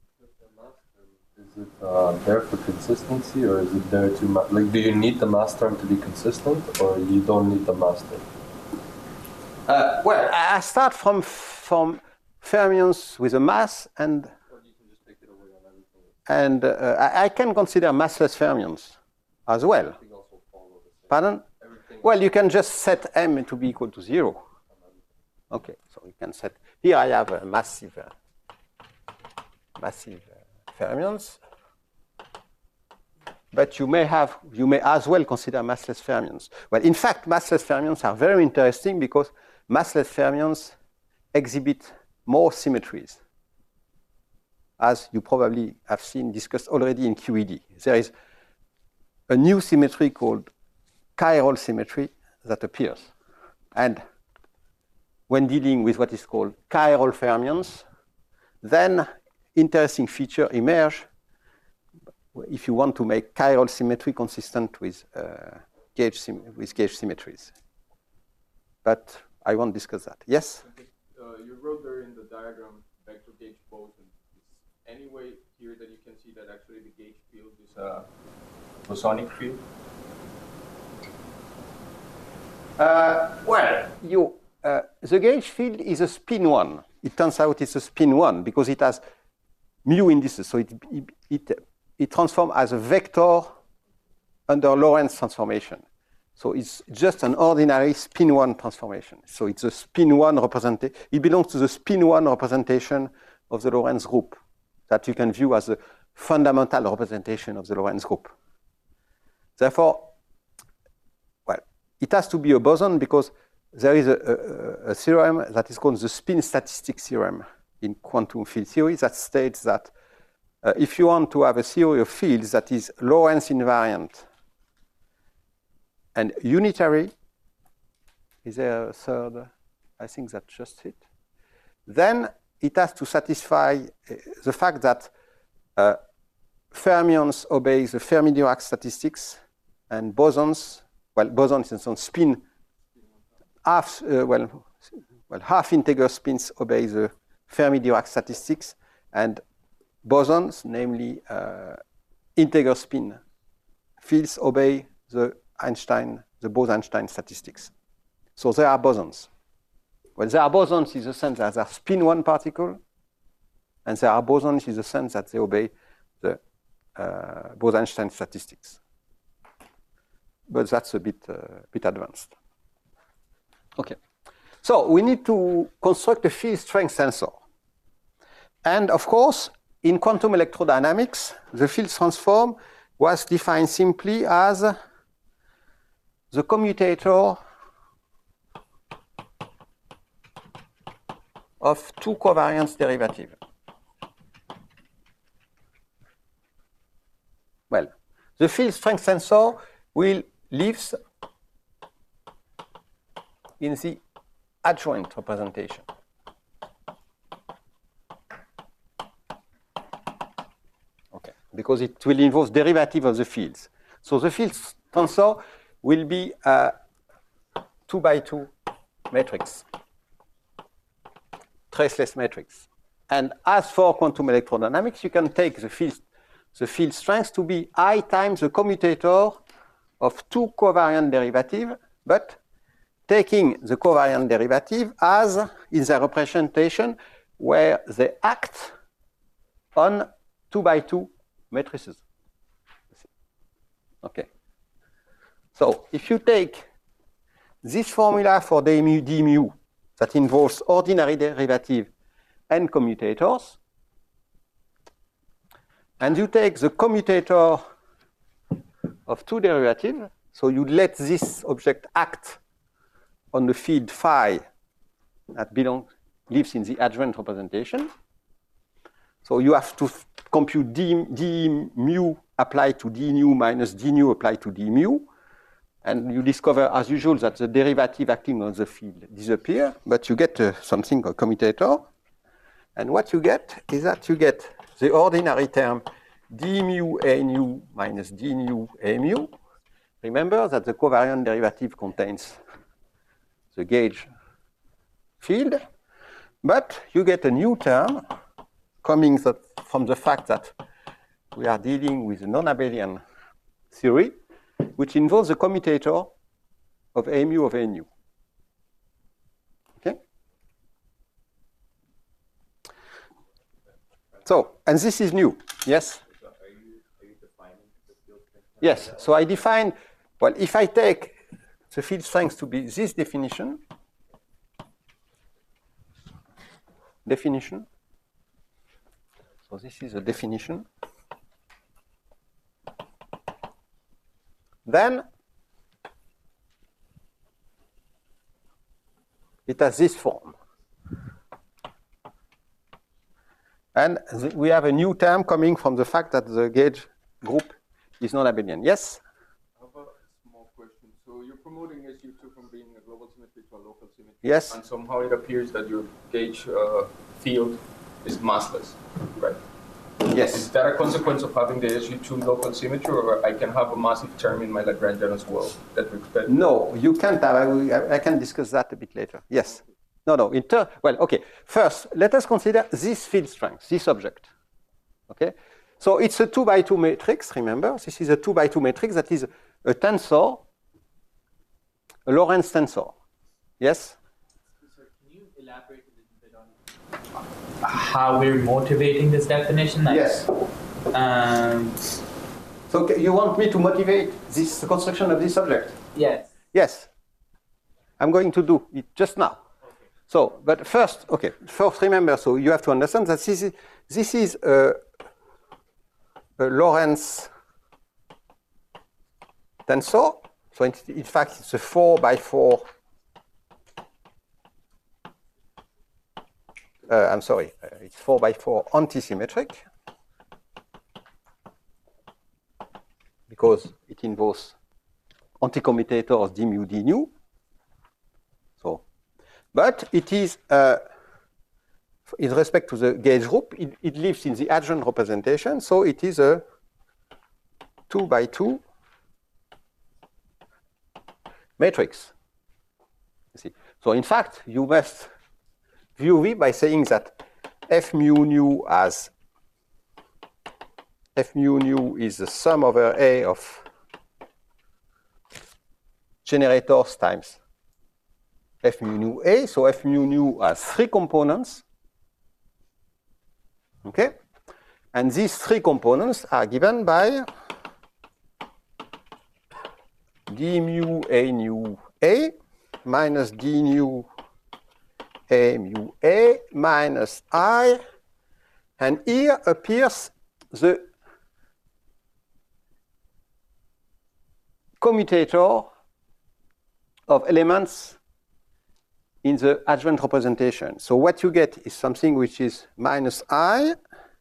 Is it there for consistency, or is it there to like? Do you need the mass term to be consistent, or you don't need the mass term? Well, I start from fermions with a mass, and I can consider massless fermions as well. Pardon? Well, you can just set m to be equal to 0. Okay, so you can set. Here I have a massive fermions, but you may as well consider massless fermions. Well, in fact, massless fermions are very interesting because massless fermions exhibit more symmetries, as you probably have seen discussed already in QED. There is a new symmetry called chiral symmetry that appears, and when dealing with what is called chiral fermions, then interesting feature emerge if you want to make chiral symmetry consistent with gauge symmetries. But I won't discuss that. Yes? You wrote there in the diagram vector gauge boson. Is any way here that you can see that actually the gauge field is a bosonic field? Well, the gauge field is a spin 1. It turns out it's a spin 1 because it has mu indices. So it transforms as a vector under Lorentz transformation. So it's just an ordinary spin 1 transformation. So it's a spin 1 representation. It belongs to the spin 1 representation of the Lorentz group that you can view as a fundamental representation of the Lorentz group. Therefore, well, it has to be a boson because there is a theorem that is called the spin statistics theorem in quantum field theory that states that if you want to have a theory of fields that is Lorentz invariant and unitary, is there a third? I think that's just it. Then it has to satisfy the fact that fermions obey the Fermi-Dirac statistics and bosons, well, bosons is on spin, half integer spins obey the Fermi-Dirac statistics, and bosons, namely integer spin fields, obey the Bose-Einstein statistics. So there are bosons. Well, there are bosons in the sense that they are spin 1 particle, and there are bosons in the sense that they obey the Bose-Einstein statistics. But that's a bit advanced. Okay. So we need to construct a field strength tensor. And of course, in quantum electrodynamics, the field transform was defined simply as the commutator of two covariance derivatives. Well, the field strength tensor will live in the adjoint representation. Okay, because it will involve derivative of the fields. So the field tensor will be a 2x2 matrix, traceless matrix. And as for quantum electrodynamics, you can take the field strength to be I times the commutator of two covariant derivatives, but taking the covariant derivative as in the representation where they act on 2x2 matrices. Okay. So if you take this formula for d mu that involves ordinary derivative and commutators, and you take the commutator of two derivatives, so you let this object act on the field phi that lives in the adjoint representation, So you have to compute d mu applied to d nu minus d nu applied to d mu. And you discover, as usual, that the derivative acting on the field disappear, but you get something called commutator. And what you get is that you get the ordinary term d mu a nu minus d nu a mu. Remember that the covariant derivative contains the gauge field, but you get a new term coming from the fact that we are dealing with a non-abelian theory, which involves the commutator of a mu of a nu. Okay? So, and this is new, yes? Are you defining the field strength? Yes, so I define, well, if I take the field strength to be this definition, so this is a definition, then it has this form. And we have a new term coming from the fact that the gauge group is non-abelian. Yes? I have a small question. So you're promoting SU2 from being a global symmetry to a local symmetry. Yes. And somehow it appears that your gauge field is massless, right? Yes. Is that a consequence of having the SU2 local symmetry, or I can have a massive term in my Lagrangian as well that we expect? No, you can't have. I can discuss that a bit later. Yes. No. Well, okay. First, let us consider this field strength, this object. Okay. So it's a 2 by 2 matrix. Remember, this is a 2 by 2 matrix that is a tensor, a Lorentz tensor. Yes. So can you elaborate a little bit on how we're motivating this definition? Yes. So you want me to motivate this construction of this object? Yes. Yes. I'm going to do it just now. Okay. So, but first, okay. First, remember. So you have to understand that this is a Lorentz tensor. So in fact, it's a 4 by 4. I'm sorry, it's 4 by 4 antisymmetric because it involves anticommutators d mu d nu. So, but it is, in respect to the gauge group, it lives in the adjoint representation, so it is a 2 by 2 matrix. You see. So in fact, you must view V by saying that F mu nu is the sum over A of generators times F mu nu A. So F mu nu has 3 components. Okay? And these 3 components are given by d mu A nu A minus d nu A mu A minus I, and here appears the commutator of elements in the adjoint representation. So what you get is something which is minus I,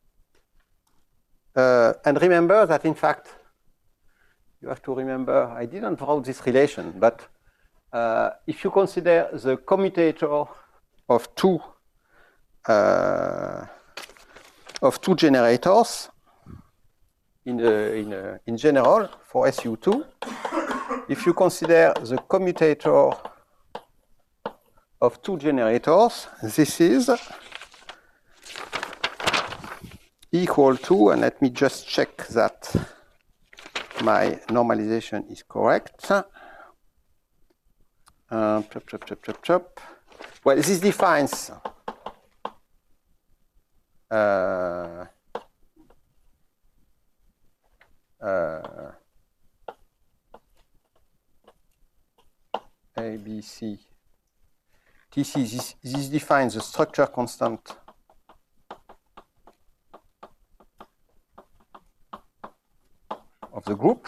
and remember that in fact, you have to remember, I didn't draw this relation, but if you consider the commutator of two generators in general for SU2, if you consider the commutator of 2 generators, this is equal to, and let me just check that my normalization is correct. Well, this defines A, B, C. TC, this defines the structure constant of the group.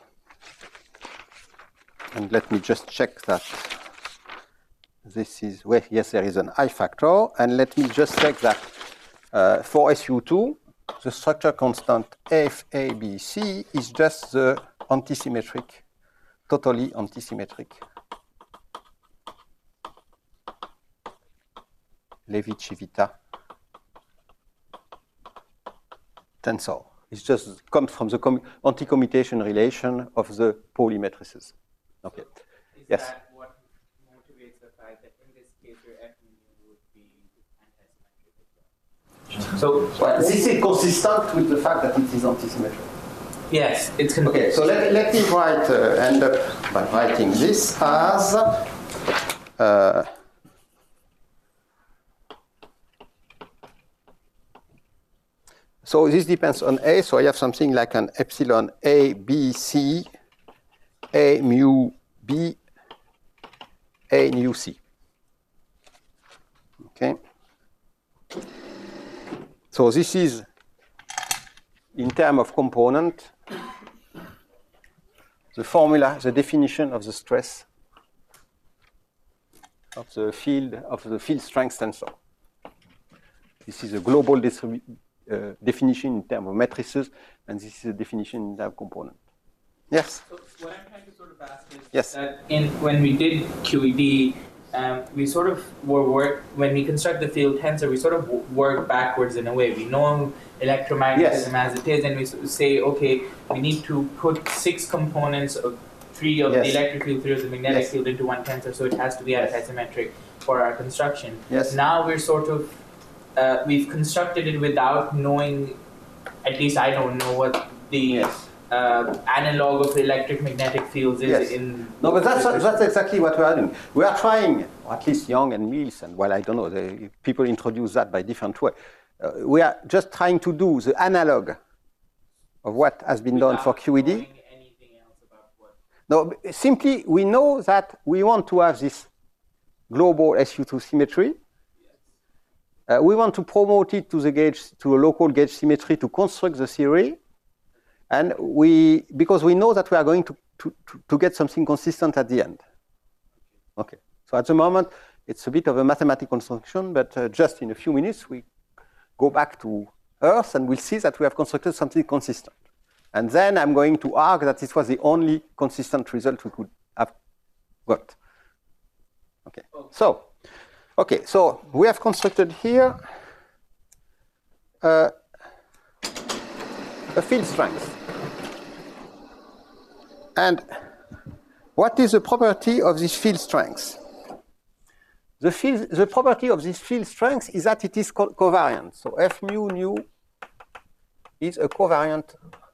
And let me just check that this is, well, yes, there is an I factor. And let me just check that For SU2, the structure constant FABC is just the antisymmetric, totally antisymmetric Levi-Civita tensor. It just comes from the anti-commutation relation of the Pauli matrices. Okay. Is Yes. that what motivates the fact that in this case your F mu would be antisymmetric as well? So Well, this is consistent with the fact that it is antisymmetric. yes, it's Okay, so let me write, end up by writing this as so this depends on A, so I have something like an epsilon A, B, C, A mu B, A nu C. Okay. So this is, in terms of component, the formula, the definition of the stress of the field strength tensor. This is a global definition in terms of matrices, and this is a definition in terms of component. Yes? So what I'm trying to sort of ask is Yes. that when we did QED, we sort of when we construct the field tensor, we sort of work backwards in a way. We know electromagnetism as it is, and we say, okay, we need to put 6 components of 3 of the electric field, 3 of the magnetic field into one tensor, so it has to be antisymmetric for our construction. Yes. Now we're sort of we've constructed it without knowing, at least I don't know what the analog of electric magnetic fields is in. No, but that's exactly what we are doing. We are trying, or at least Young and Mills, and well, I don't know, people introduce that by different way. We are just trying to do the analog of what has been done for QED. Anything else about what? No, simply we know that we want to have this global SU2 symmetry. We want to promote it to the gauge, to a local gauge symmetry to construct the theory. And because we know that we are going to get something consistent at the end. Okay. So at the moment, it's a bit of a mathematical construction, but just in a few minutes, we go back to Earth and we'll see that we have constructed something consistent. And then I'm going to argue that this was the only consistent result we could have got. Okay. So we have constructed here a field strength. And what is the property of this field strength? The property of this field strength is that it is covariant. So F mu nu is a covariant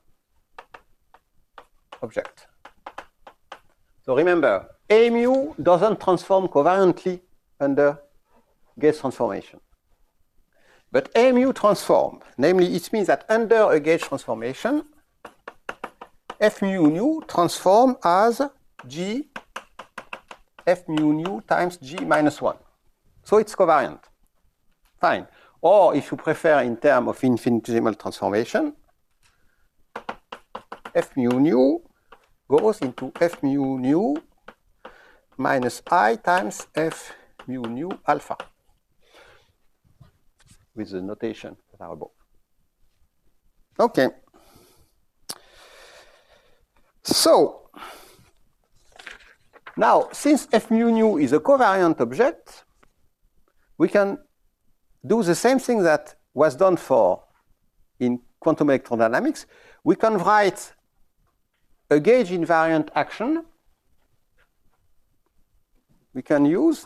object. So remember, A mu doesn't transform covariantly under gauge transformation. But A mu transform, namely it means that under a gauge transformation, F mu nu transform as G F mu nu times G minus 1. So it's covariant. Fine. Or if you prefer in terms of infinitesimal transformation, F mu nu goes into F mu nu minus I times F mu nu alpha with the notation that are above. Okay. So, now, since F mu nu is a covariant object, we can do the same thing that was done in quantum electrodynamics. We can write a gauge invariant action. We can use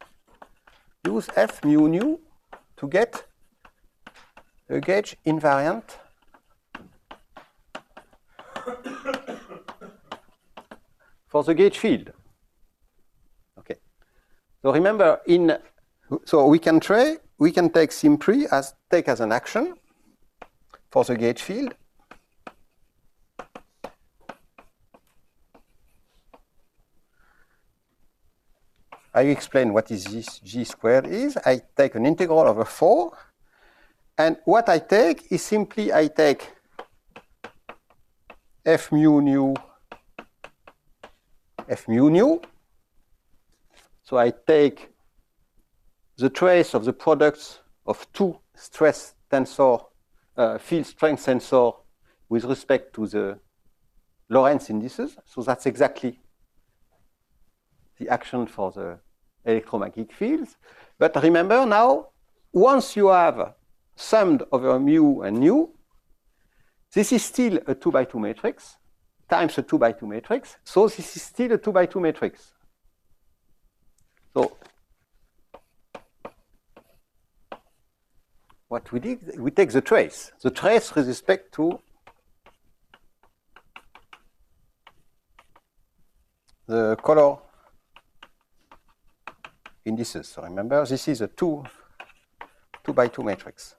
F mu nu to get a gauge invariant for the gauge field. Okay. So remember, so we can take simply as an action for the gauge field. I explain what is this G squared is. I take an integral over 4. And what I take is simply I take F mu nu. So I take the trace of the products of 2 stress tensor, field strength tensor with respect to the Lorentz indices. So that's exactly the action for the electromagnetic fields. But remember now, once you have summed over mu and nu, this is still a 2 by 2 matrix times a 2 by 2 matrix. So this is still a 2 by 2 matrix. So what we did, we take the trace with respect to the color indices. So remember, this is a 2 by 2 matrix.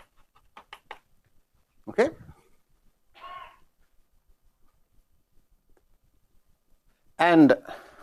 Okay? And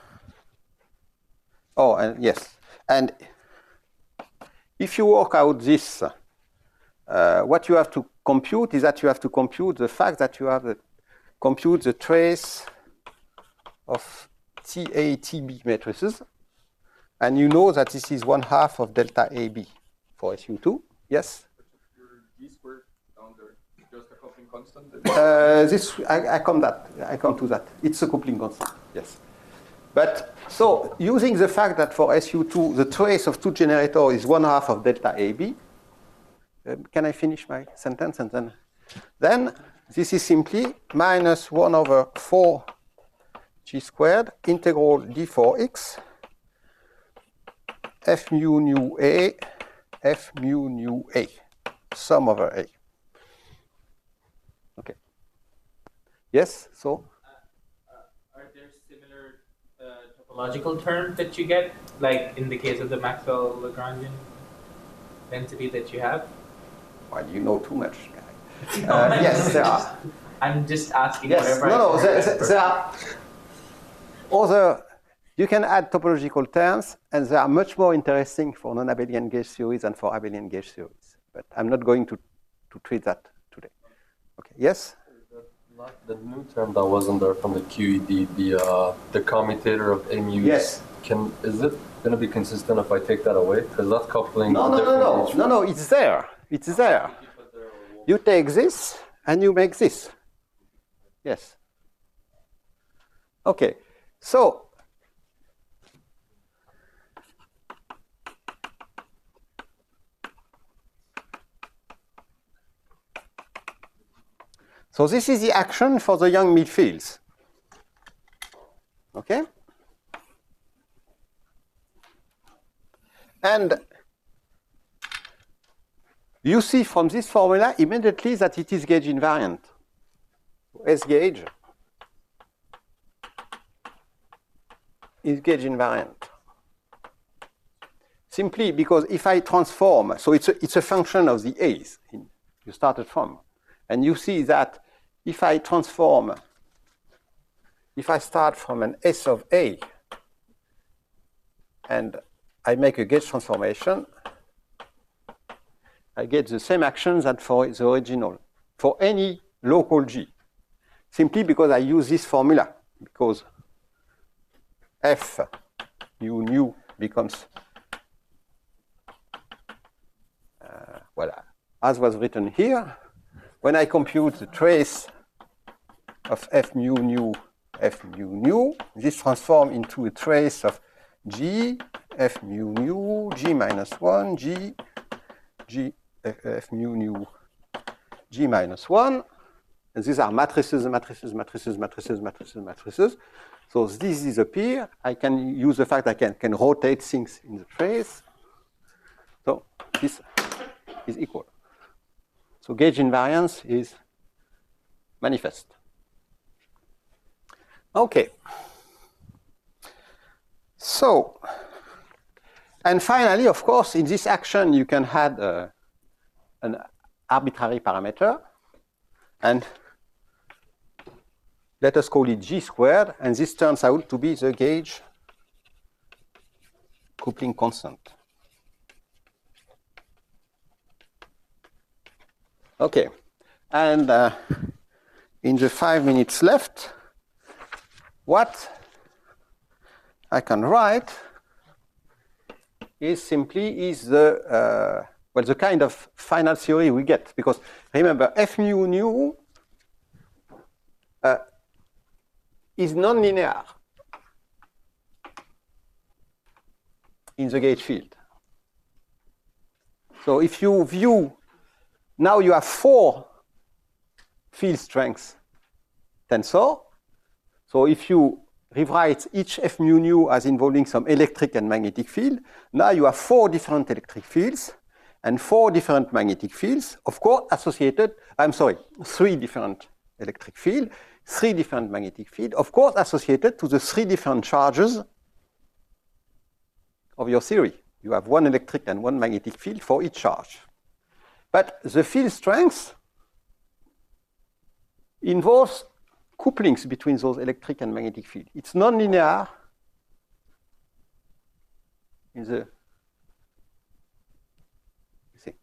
yes, and if you work out this, what you have to compute is that you have to compute the fact that you have to compute the trace of TA, TB matrices, and you know that this is 1/2 of delta AB for SU2. Yes? Your G squared down there, just a coupling constant? I come to that. It's a coupling constant, yes. But so using the fact that for SU2, the trace of 2 generator is 1/2 of delta AB, can I finish my sentence? And then this is simply minus 1/4 G squared integral d4x F mu nu A, F mu nu A, sum over A. Okay. Yes, so? Are there similar topological terms that you get, like in the case of the Maxwell-Lagrangian density that you have? Well, you know too much, guy. Yes, there are. I'm just asking. Yes, there are other. You can add topological terms, and they are much more interesting for non-abelian gauge theories than for abelian gauge theories. But I'm not going to treat that today. Okay. Yes. The new term that wasn't there from the QED, the commutator of A mu. Yes. Is it going to be consistent if I take that away? Because that's coupling. No. It's there. It's there. You take this and you make this. Yes. Okay. So. So this is the action for the Young midfields. Okay? And you see from this formula immediately that it is gauge invariant. S gauge is gauge invariant. Simply because if I transform, so it's a function of the A's you started from. And you see that if I start from an S of A and I make a gauge transformation, I get the same actions as for the original, for any local G, simply because I use this formula, because F mu nu becomes, as was written here, when I compute the trace of F mu nu, this transforms into a trace of G, F mu nu, G minus 1, G, F mu nu, G minus 1. And these are matrices. So this disappears. I can use the fact I can rotate things in the trace. So this is equal. So gauge invariance is manifest. Okay. So, and finally, of course, in this action, you can add an arbitrary parameter, and let us call it G squared, and this turns out to be the gauge coupling constant. Okay, and in the 5 minutes left, what I can write is simply the well, the kind of final theory we get. Because remember, F mu nu is nonlinear in the gauge field. So if you view, now you have 4 field strength tensor. So if you rewrite each F mu nu as involving some electric and magnetic field, now you have 4 different electric fields and 4 different magnetic fields, of course associated, 3 different electric field, 3 different magnetic field, of course associated to the 3 different charges of your theory. You have 1 electric and 1 magnetic field for each charge. But the field strength involves couplings between those electric and magnetic field. It's nonlinear in the, you see.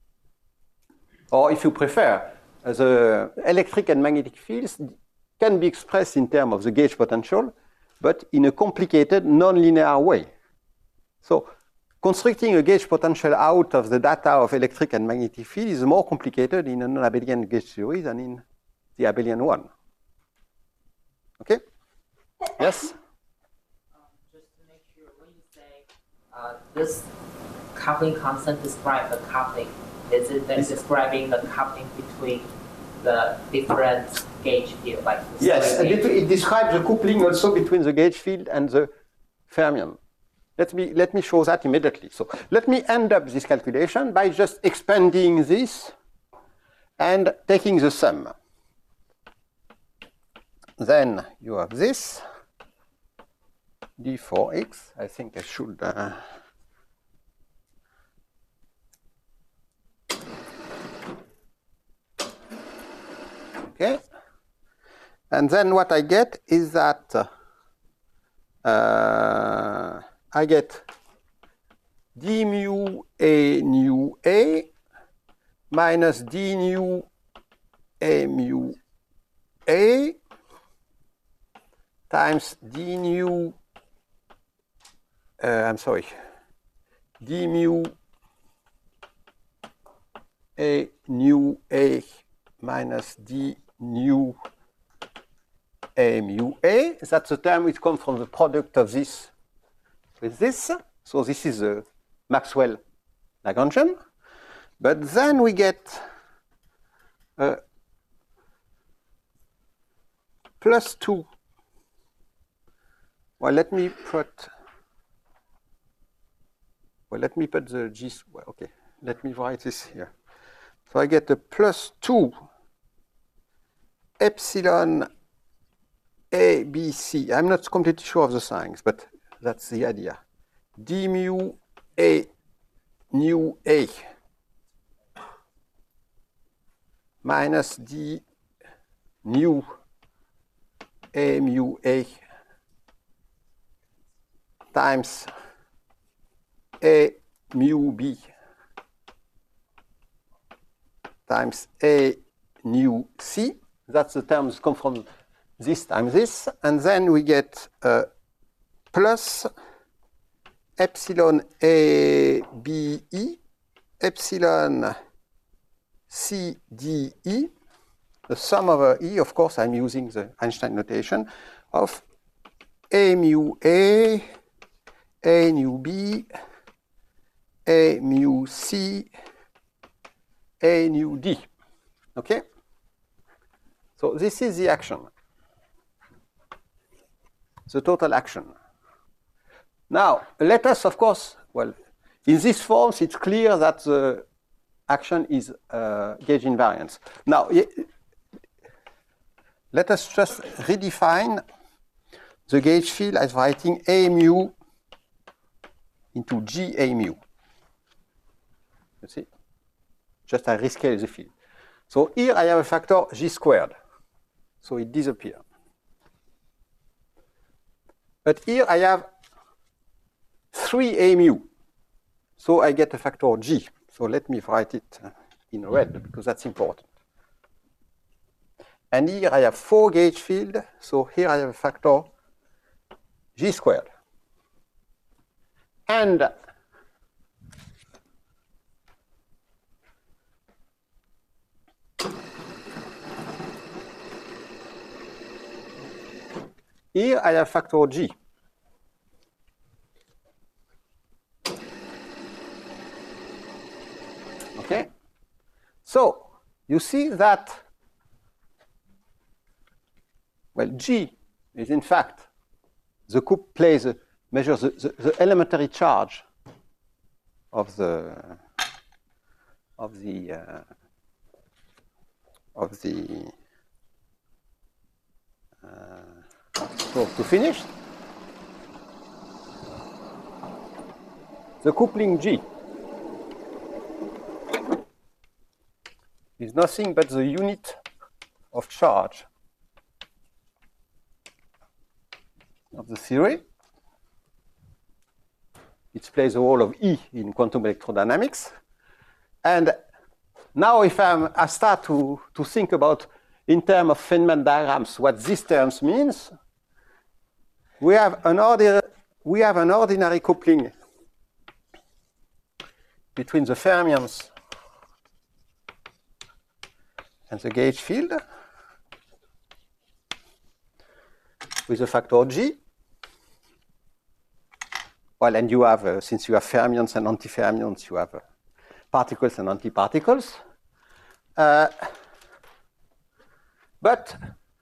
Or if you prefer, the electric and magnetic fields can be expressed in terms of the gauge potential, but in a complicated nonlinear way. So constructing a gauge potential out of the data of electric and magnetic field is more complicated in a non-abelian gauge theory than in the abelian one. Okay? Yes? Just to make sure, when you say this coupling constant describes the coupling, is it then describing the coupling between the different gauge field? Like yes, it describes the coupling also between the gauge field and the fermion. Let me show that immediately. So let me end up this calculation by just expanding this and taking the sum. Then you have this d4x. I think I should okay. And then what I get is that I get d mu a nu a minus d nu a mu a times d nu, d mu a nu a minus d nu a mu a. That's the term which comes from the product of this with this. So this is a Maxwell Lagrangian. But then we get plus 2. Well, let me put the G, well, okay, let me write this here. So I get a plus 2 epsilon A, B, C. I'm not completely sure of the signs, but that's the idea. D mu A nu A minus D nu A mu A times A mu B times A nu C. That's the terms come from this times this. And then we get plus epsilon A B E epsilon C D E. The sum over E, of course, I'm using the Einstein notation of A mu A nu B, A mu C, A nu D. Okay? So this is the action, the total action. Now, let us, of course, well, in this forms, it's clear that the action is gauge invariance. Now, let us just redefine the gauge field as writing A mu into G A mu. You see? Just I rescale the field. So here I have a factor G squared. So it disappears. But here I have 3 A mu. So I get a factor G. So let me write it in red because that's important. And here I have 4 gauge field. So here I have a factor G squared. And here I have factor G. Okay? So, you see that, well, G is in fact, the couple measures the elementary charge of the so to finish, the coupling G is nothing but the unit of charge of the theory. It plays the role of E in quantum electrodynamics. And now if I start to think about, in terms of Feynman diagrams, what these terms means, we have an ordinary coupling between the fermions and the gauge field with a factor G. Well, and you have, since you have fermions and antifermions, you have particles and antiparticles. But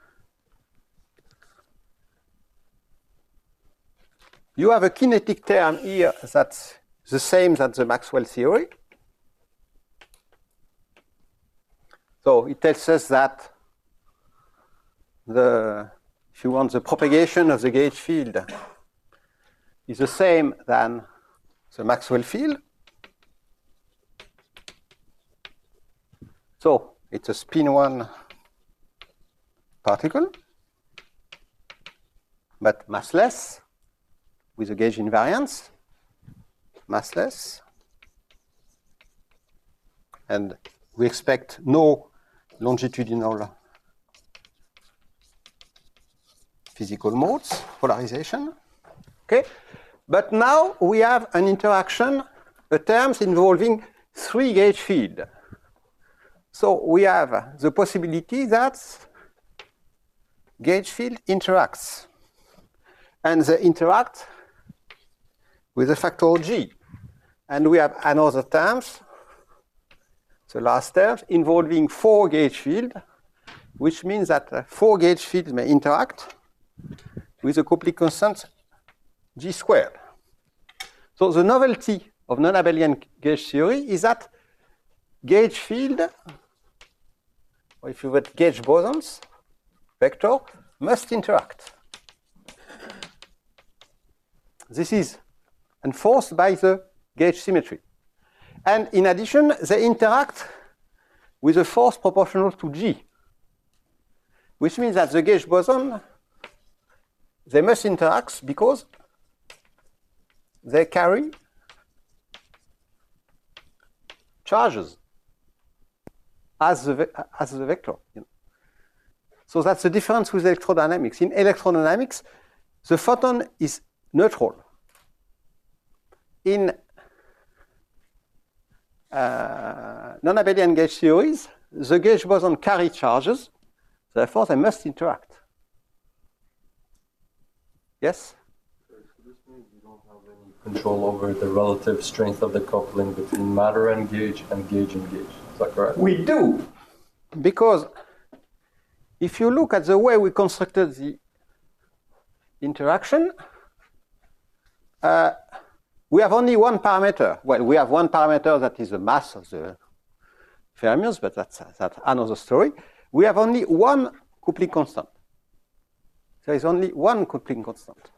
you have a kinetic term here that's the same as the Maxwell theory. So it tells us that if you want, the propagation of the gauge field is the same than the Maxwell field. So it's a spin 1 particle, but massless, with a gauge invariance, massless. And we expect no longitudinal physical modes, polarization. Okay? But now we have an interaction, a terms involving 3 gauge field. So we have the possibility that gauge field interacts. And they interact with a factor G. And we have another terms, the last term, involving 4 gauge field, which means that 4 gauge fields may interact with a coupling constant G squared. So the novelty of non-abelian gauge theory is that gauge field, or if you want gauge bosons, vector, must interact. This is enforced by the gauge symmetry. And in addition, they interact with a force proportional to G, which means that the gauge boson, they must interact because they carry charges as the vector. You know. So that's the difference with electrodynamics. In electrodynamics, the photon is neutral. In non-abelian gauge theories, the gauge boson carry charges, therefore they must interact. Yes? So this means you don't have any control over the relative strength of the coupling between matter and gauge and gauge. Is that correct? We do, because if you look at the way we constructed the interaction, we have only one parameter. Well, we have one parameter that is the mass of the fermions, but that's another story. We have only one coupling constant. There is only one coupling constant.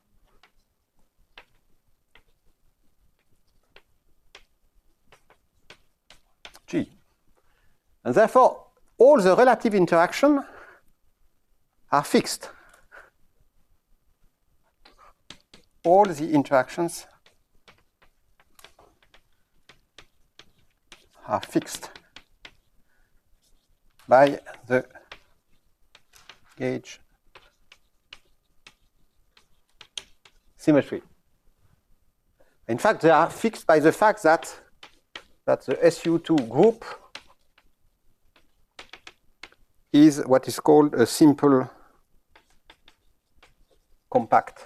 G. And therefore, all the relative interactions are fixed. All the interactions are fixed by the gauge symmetry. In fact, they are fixed by the fact that the SU2 group is what is called a simple compact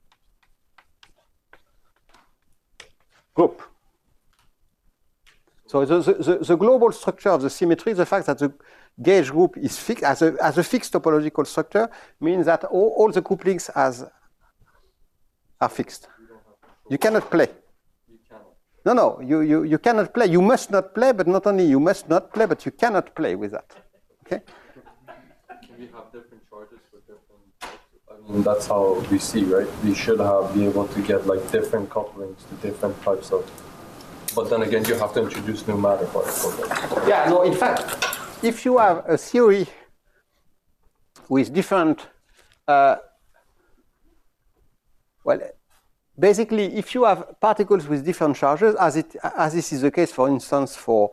group. So the global structure of the symmetry, the fact that the gauge group is fixed as a fixed topological structure, means that all the couplings are fixed. You cannot play. No, you cannot play. You must not play, but not only you must not play, but you cannot play with that. Okay? Can we have different charges for different types? I mean, that's how we see, right? We should be able to get like different couplings to different types of. But then again, you have to introduce new matter for it. Yeah, no, in fact, if you have a theory with different, basically, if you have particles with different charges, as this is the case, for instance, for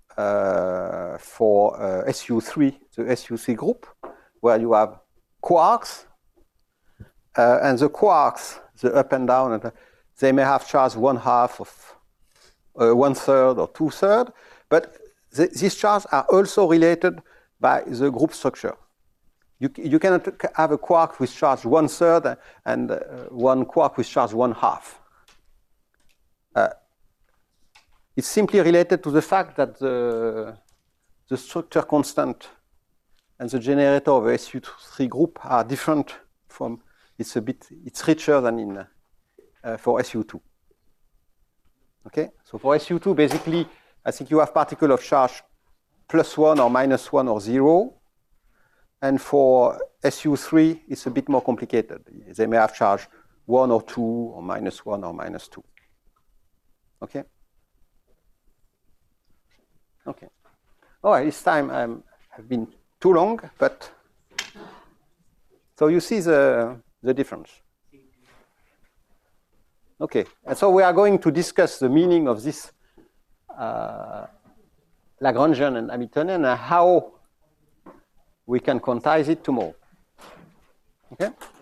SU3, the SU3 group, where you have quarks, and the quarks, the up and down, they may have charge 1/2 of 1/3 or 2/3, but these charges are also related by the group structure. You cannot have a quark with charge 1/3 and one quark with charge 1/2. It's simply related to the fact that the structure constant and the generator of a SU3 group are different from. It's richer than for SU2. Okay, so for SU2, basically, I think you have particle of charge +1 or -1 or 0. And for SU3, it's a bit more complicated. They may have charge 1 or 2 or -1 or -2. Okay? Okay. All right, this time I've been too long, but so you see the difference. Okay, and so we are going to discuss the meaning of this Lagrangian and Hamiltonian and how we can quantize it tomorrow. Okay?